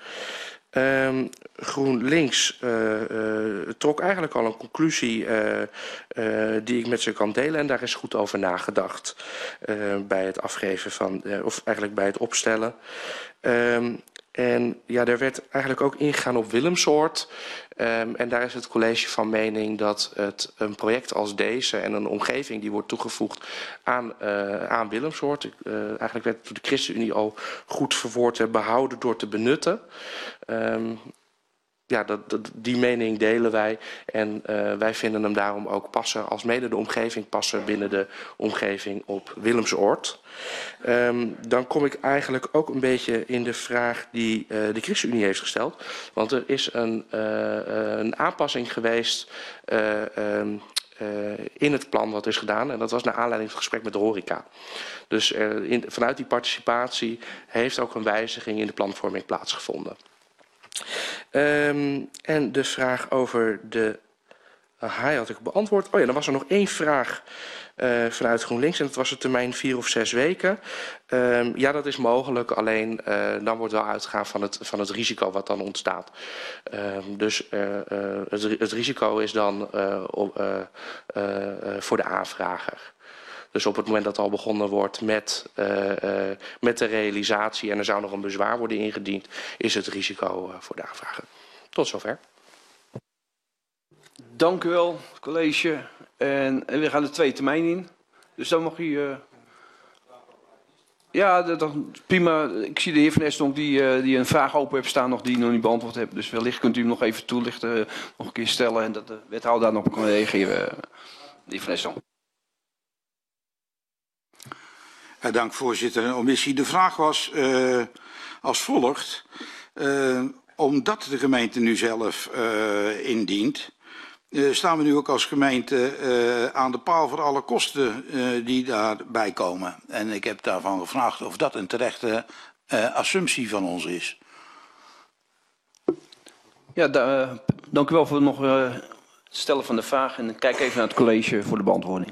GroenLinks trok eigenlijk al een conclusie die ik met ze kan delen. En daar is goed over nagedacht bij het afgeven van, of eigenlijk bij het opstellen. En ja, er werd eigenlijk ook ingegaan op Willemsoord. En daar is het college van mening dat een project als deze en een omgeving die wordt toegevoegd aan Willemsoord. Eigenlijk werd door de ChristenUnie al goed verwoord, behouden door te benutten. Die mening delen wij en wij vinden hem daarom ook passen, als mede de omgeving passen binnen de omgeving op Willemsoord. Dan kom ik eigenlijk ook een beetje in de vraag die de ChristenUnie heeft gesteld. Want er is een aanpassing geweest in het plan wat is gedaan. En dat was naar aanleiding van het gesprek met de horeca. Dus vanuit die participatie heeft ook een wijziging in de planvorming plaatsgevonden. En de vraag over de haai had ik beantwoord. Oh ja, dan was er nog één vraag vanuit GroenLinks. En dat was de termijn 4 of 6 weken. Ja, dat is mogelijk. Alleen dan wordt wel uitgegaan van het risico wat dan ontstaat. Dus het risico is dan voor de aanvrager. Dus op het moment dat al begonnen wordt met de realisatie en er zou nog een bezwaar worden ingediend, is het risico voor de aanvrager. Tot zover. Dank u wel, college. En we gaan de tweede termijn in. Dus dan mag u... Ja, prima. Ik zie de heer Van Estonk die een vraag open heeft staan nog die nog niet beantwoord heeft. Dus wellicht kunt u hem nog even toelichten, nog een keer stellen en dat de wethouder daar nog op kan reageren. De heer Van Estonk. Dank voorzitter. Omissie. De vraag was als volgt. Omdat de gemeente nu zelf indient, staan we nu ook als gemeente aan de paal voor alle kosten die daarbij komen. En ik heb daarvan gevraagd of dat een terechte assumptie van ons is. Ja, dank u wel voor nog het stellen van de vraag. En kijk even naar het college voor de beantwoording.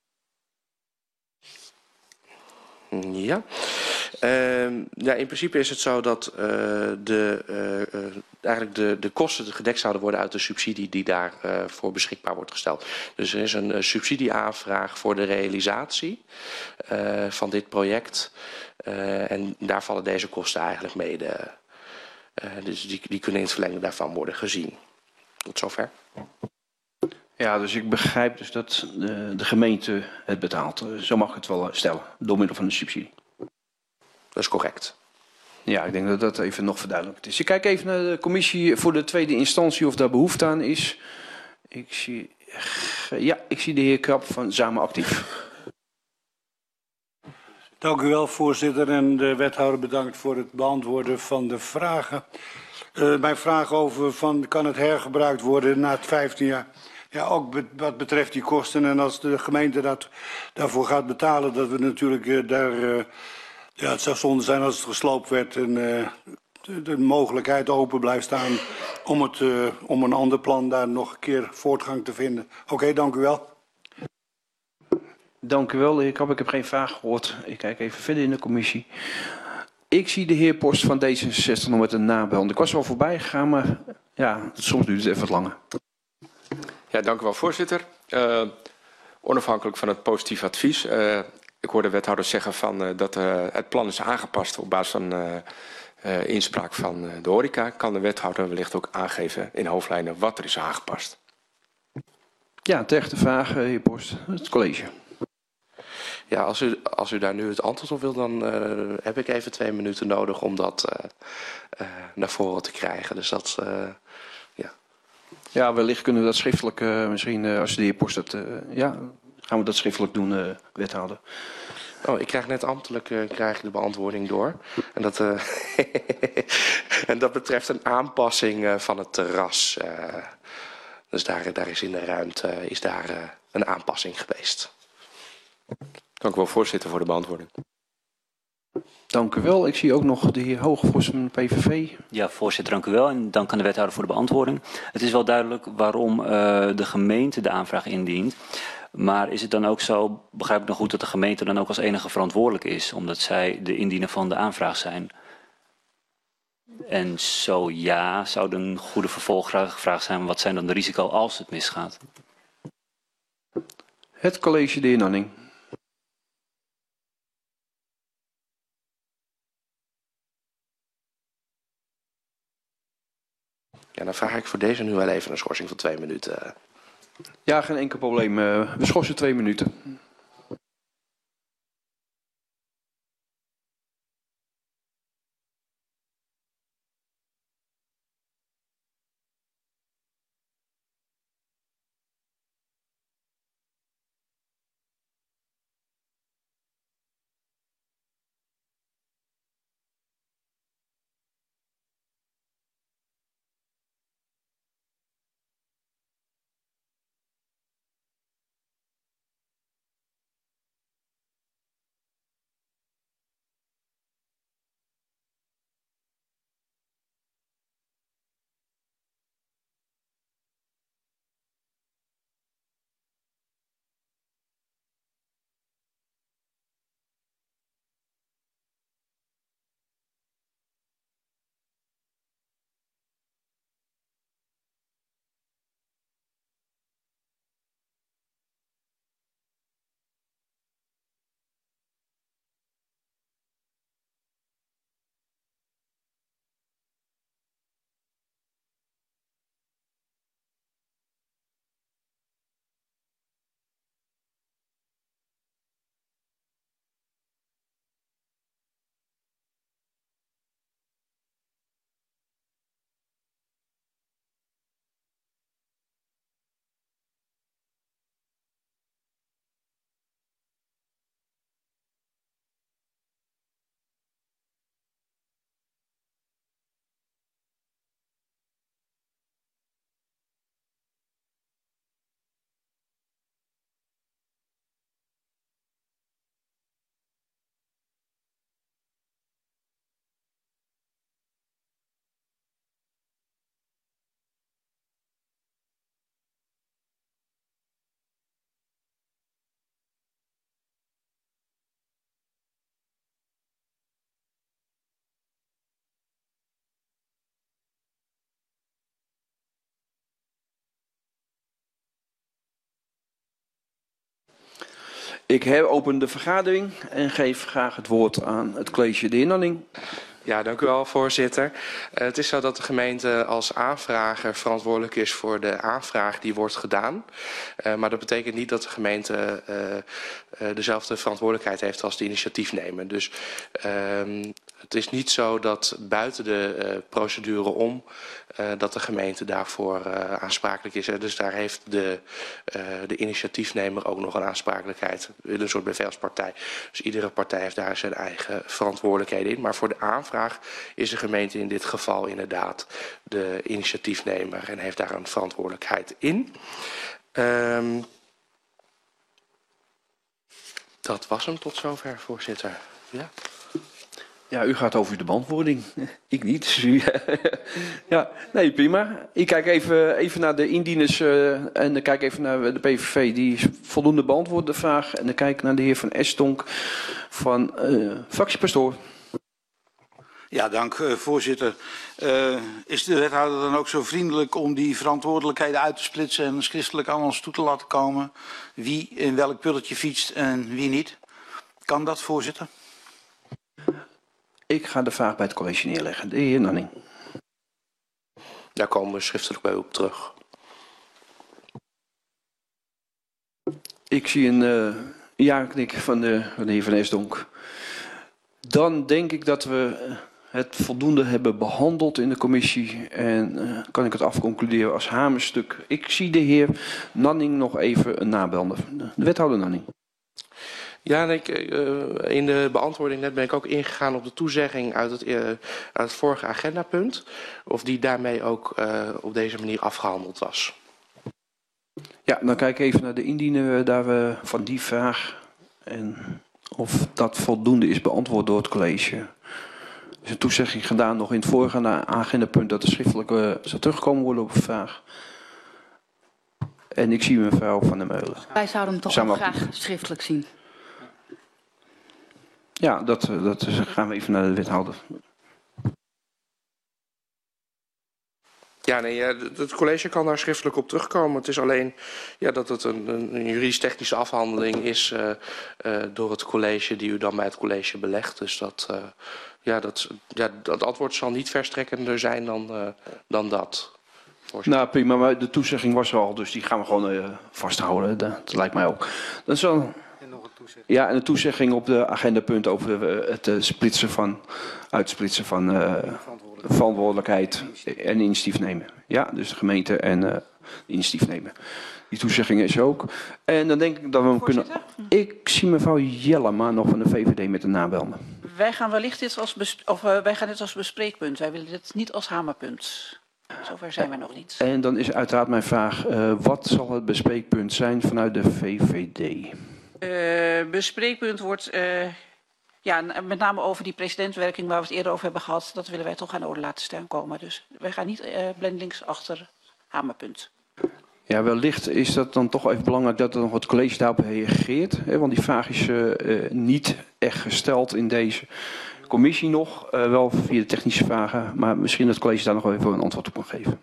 Ja. Ja, in principe is het zo dat eigenlijk de kosten gedekt zouden worden uit de subsidie die daarvoor beschikbaar wordt gesteld. Dus er is een subsidieaanvraag voor de realisatie van dit project. En daar vallen deze kosten eigenlijk mede. Dus die kunnen in het verlengde daarvan worden gezien. Tot zover. Ja, dus ik begrijp dus dat de gemeente het betaalt. Zo mag ik het wel stellen, door middel van de subsidie. Dat is correct. Ja, ik denk dat dat even nog verduidelijkt is. Ik kijk even naar de commissie voor de tweede instantie of daar behoefte aan is. Ik zie de heer Krap van Samen Actief. Dank u wel, voorzitter. En de wethouder bedankt voor het beantwoorden van de vragen. Mijn vraag over kan het hergebruikt worden na het 15 jaar? Ja, ook wat betreft die kosten. En als de gemeente daarvoor gaat betalen, dat we natuurlijk ja, het zou zonde zijn als het gesloopt werd en de mogelijkheid open blijft staan om een ander plan daar nog een keer voortgang te vinden. Oké, dank u wel. Dank u wel, heer Krap. Ik heb geen vraag gehoord. Ik kijk even verder in de commissie. Ik zie de heer Post van D66 nog met een nabel. Ik was er wel voorbij gegaan, maar ja, soms duurt het even wat langer. Ja, dank u wel, voorzitter. Onafhankelijk van het positief advies. Ik hoorde de wethouder zeggen dat het plan is aangepast op basis van inspraak van de horeca. Kan de wethouder wellicht ook aangeven in hoofdlijnen wat er is aangepast? Ja, terechte vraag, heer Post. Het college. Ja, als u daar nu het antwoord op wil, dan heb ik even 2 minuten nodig om dat naar voren te krijgen. Dus dat, ja. Ja, wellicht kunnen we dat schriftelijk, misschien als de heer Post dat, ja, gaan we dat schriftelijk doen, wethouder. Oh, ik krijg net ambtelijk krijg ik de beantwoording door. En dat, en dat betreft een aanpassing van het terras. Dus daar is in de ruimte een aanpassing geweest. Dank u wel, voorzitter, voor de beantwoording. Dank u wel. Ik zie ook nog de heer Hoogvorst van de PVV. Ja, voorzitter, dank u wel. En dank aan de wethouder voor de beantwoording. Het is wel duidelijk waarom de gemeente de aanvraag indient. Maar is het dan ook zo, begrijp ik nog goed, dat de gemeente dan ook als enige verantwoordelijk is, omdat zij de indiener van de aanvraag zijn? En zo ja, zou een goede vervolgvraag zijn, wat zijn dan de risico's als het misgaat? Het college, de heer Nanning. Ja, dan vraag ik voor deze nu wel even een schorsing van 2 minuten. Ja, geen enkel probleem. We schorsen 2 minuten. Ik heropen de vergadering en geef graag het woord aan het college. De heer Nanning. Ja, dank u wel, voorzitter. Het is zo dat de gemeente als aanvrager verantwoordelijk is voor de aanvraag die wordt gedaan. Maar dat betekent niet dat de gemeente dezelfde verantwoordelijkheid heeft als de initiatiefnemer. Dus het is niet zo dat buiten de procedure om dat de gemeente daarvoor aansprakelijk is. Dus daar heeft de initiatiefnemer ook nog een aansprakelijkheid. Een soort bevelspartij. Dus iedere partij heeft daar zijn eigen verantwoordelijkheden in. Maar voor de aanvraag is de gemeente in dit geval inderdaad de initiatiefnemer en heeft daar een verantwoordelijkheid in. Dat was hem tot zover, voorzitter. Ja. Ja, u gaat over de beantwoording. Ik niet. Dus u, ja, nee, prima. Ik kijk even naar de indieners en dan kijk even naar de PVV. Die voldoende beantwoordt de vraag. En dan kijk ik naar de heer Van Estonk van fractiepastoor. Ja, dank voorzitter. Is de wethouder dan ook zo vriendelijk om die verantwoordelijkheden uit te splitsen en schriftelijk aan ons toe te laten komen? Wie in welk pulletje fietst en wie niet? Kan dat, voorzitter? Ik ga de vraag bij het college neerleggen. De heer Nanning. Daar komen we schriftelijk bij op terug. Ik zie een ja-knik van de heer Van Esdonk. Dan denk ik dat we het voldoende hebben behandeld in de commissie. En kan ik het afconcluderen als hamerstuk. Ik zie de heer Nanning nog even nabellen. De wethouder Nanning. Ja, in de beantwoording net ben ik ook ingegaan op de toezegging uit het vorige agendapunt. Of die daarmee ook op deze manier afgehandeld was. Ja, dan kijk ik even naar de indiener daar van die vraag. En of dat voldoende is beantwoord door het college. Er is een toezegging gedaan nog in het vorige agendapunt dat er schriftelijk zou terugkomen worden op de vraag. En ik zie mevrouw Van der Meulen. Wij zouden hem toch ook graag schriftelijk zien. Ja, dat gaan we even naar de wethouder. Ja, nee, het college kan daar schriftelijk op terugkomen. Het is alleen dat het een juridisch-technische afhandeling is door het college die u dan bij het college belegt. Dus dat antwoord zal niet verstrekkender zijn dan dat. Nou prima, maar de toezegging was er al, dus die gaan we gewoon vasthouden. Dat lijkt mij ook. Dat is wel... Ja, en de toezegging op de agendapunt over het uitsplitsen van verantwoordelijkheid en initiatief nemen. Ja, dus de gemeente en de initiatief nemen. Die toezegging is ook. En dan denk ik dat we hem kunnen... Ik zie mevrouw Jellema nog van de VVD met een nabellen. Wij gaan wellicht dit als bespreekpunt. Wij willen dit niet als hamerpunt. Zover zijn wij nog niet. En dan is uiteraard mijn vraag, wat zal het bespreekpunt zijn vanuit de VVD? Bespreekpunt wordt met name over die precedentwerking waar we het eerder over hebben gehad. Dat willen wij toch aan de orde laten staan komen. Dus wij gaan niet blindelings achter hamerpunt. Ja, wellicht is dat dan toch even belangrijk dat er nog het college daarop reageert. Hè, want die vraag is niet echt gesteld in deze commissie nog. Wel via de technische vragen, maar misschien dat het college daar nog even een antwoord op kan geven.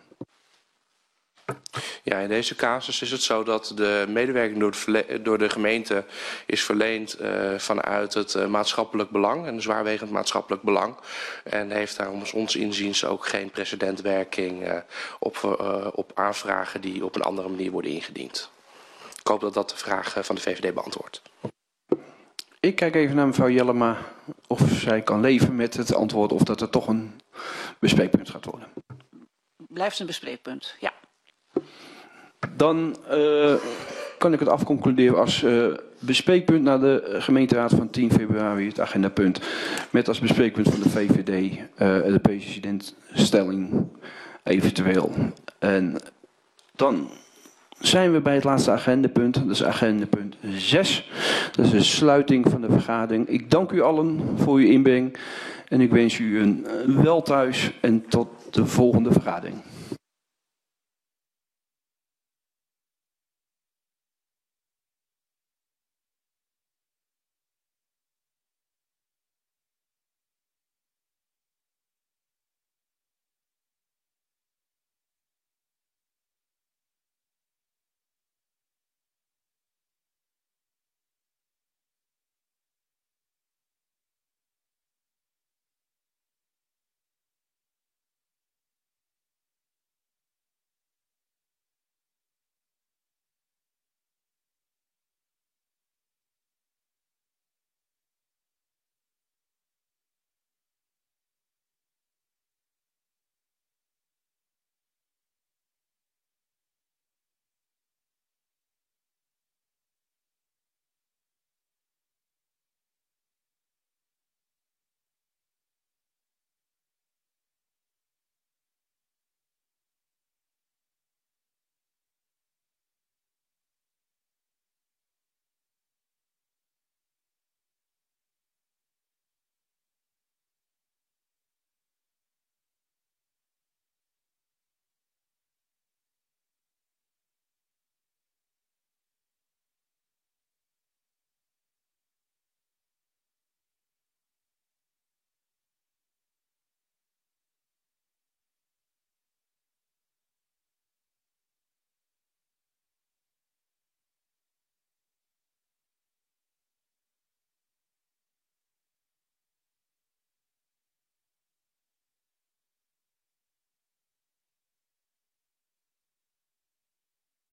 Ja, in deze casus is het zo dat de medewerking door de gemeente is verleend vanuit het maatschappelijk belang, een zwaarwegend maatschappelijk belang. En heeft daarom ons inziens ook geen precedentwerking op aanvragen die op een andere manier worden ingediend. Ik hoop dat dat de vraag van de VVD beantwoordt. Ik kijk even naar mevrouw Jellema of zij kan leven met het antwoord of dat er toch een bespreekpunt gaat worden. Blijft een bespreekpunt, ja. Dan kan ik het afconcluderen als bespreekpunt naar de gemeenteraad van 10 februari, het agendapunt. Met als bespreekpunt van de VVD de presidentstelling eventueel. En dan zijn we bij het laatste agendapunt, dat is agendapunt 6. Dat is de sluiting van de vergadering. Ik dank u allen voor uw inbreng en ik wens u een welthuis en tot de volgende vergadering.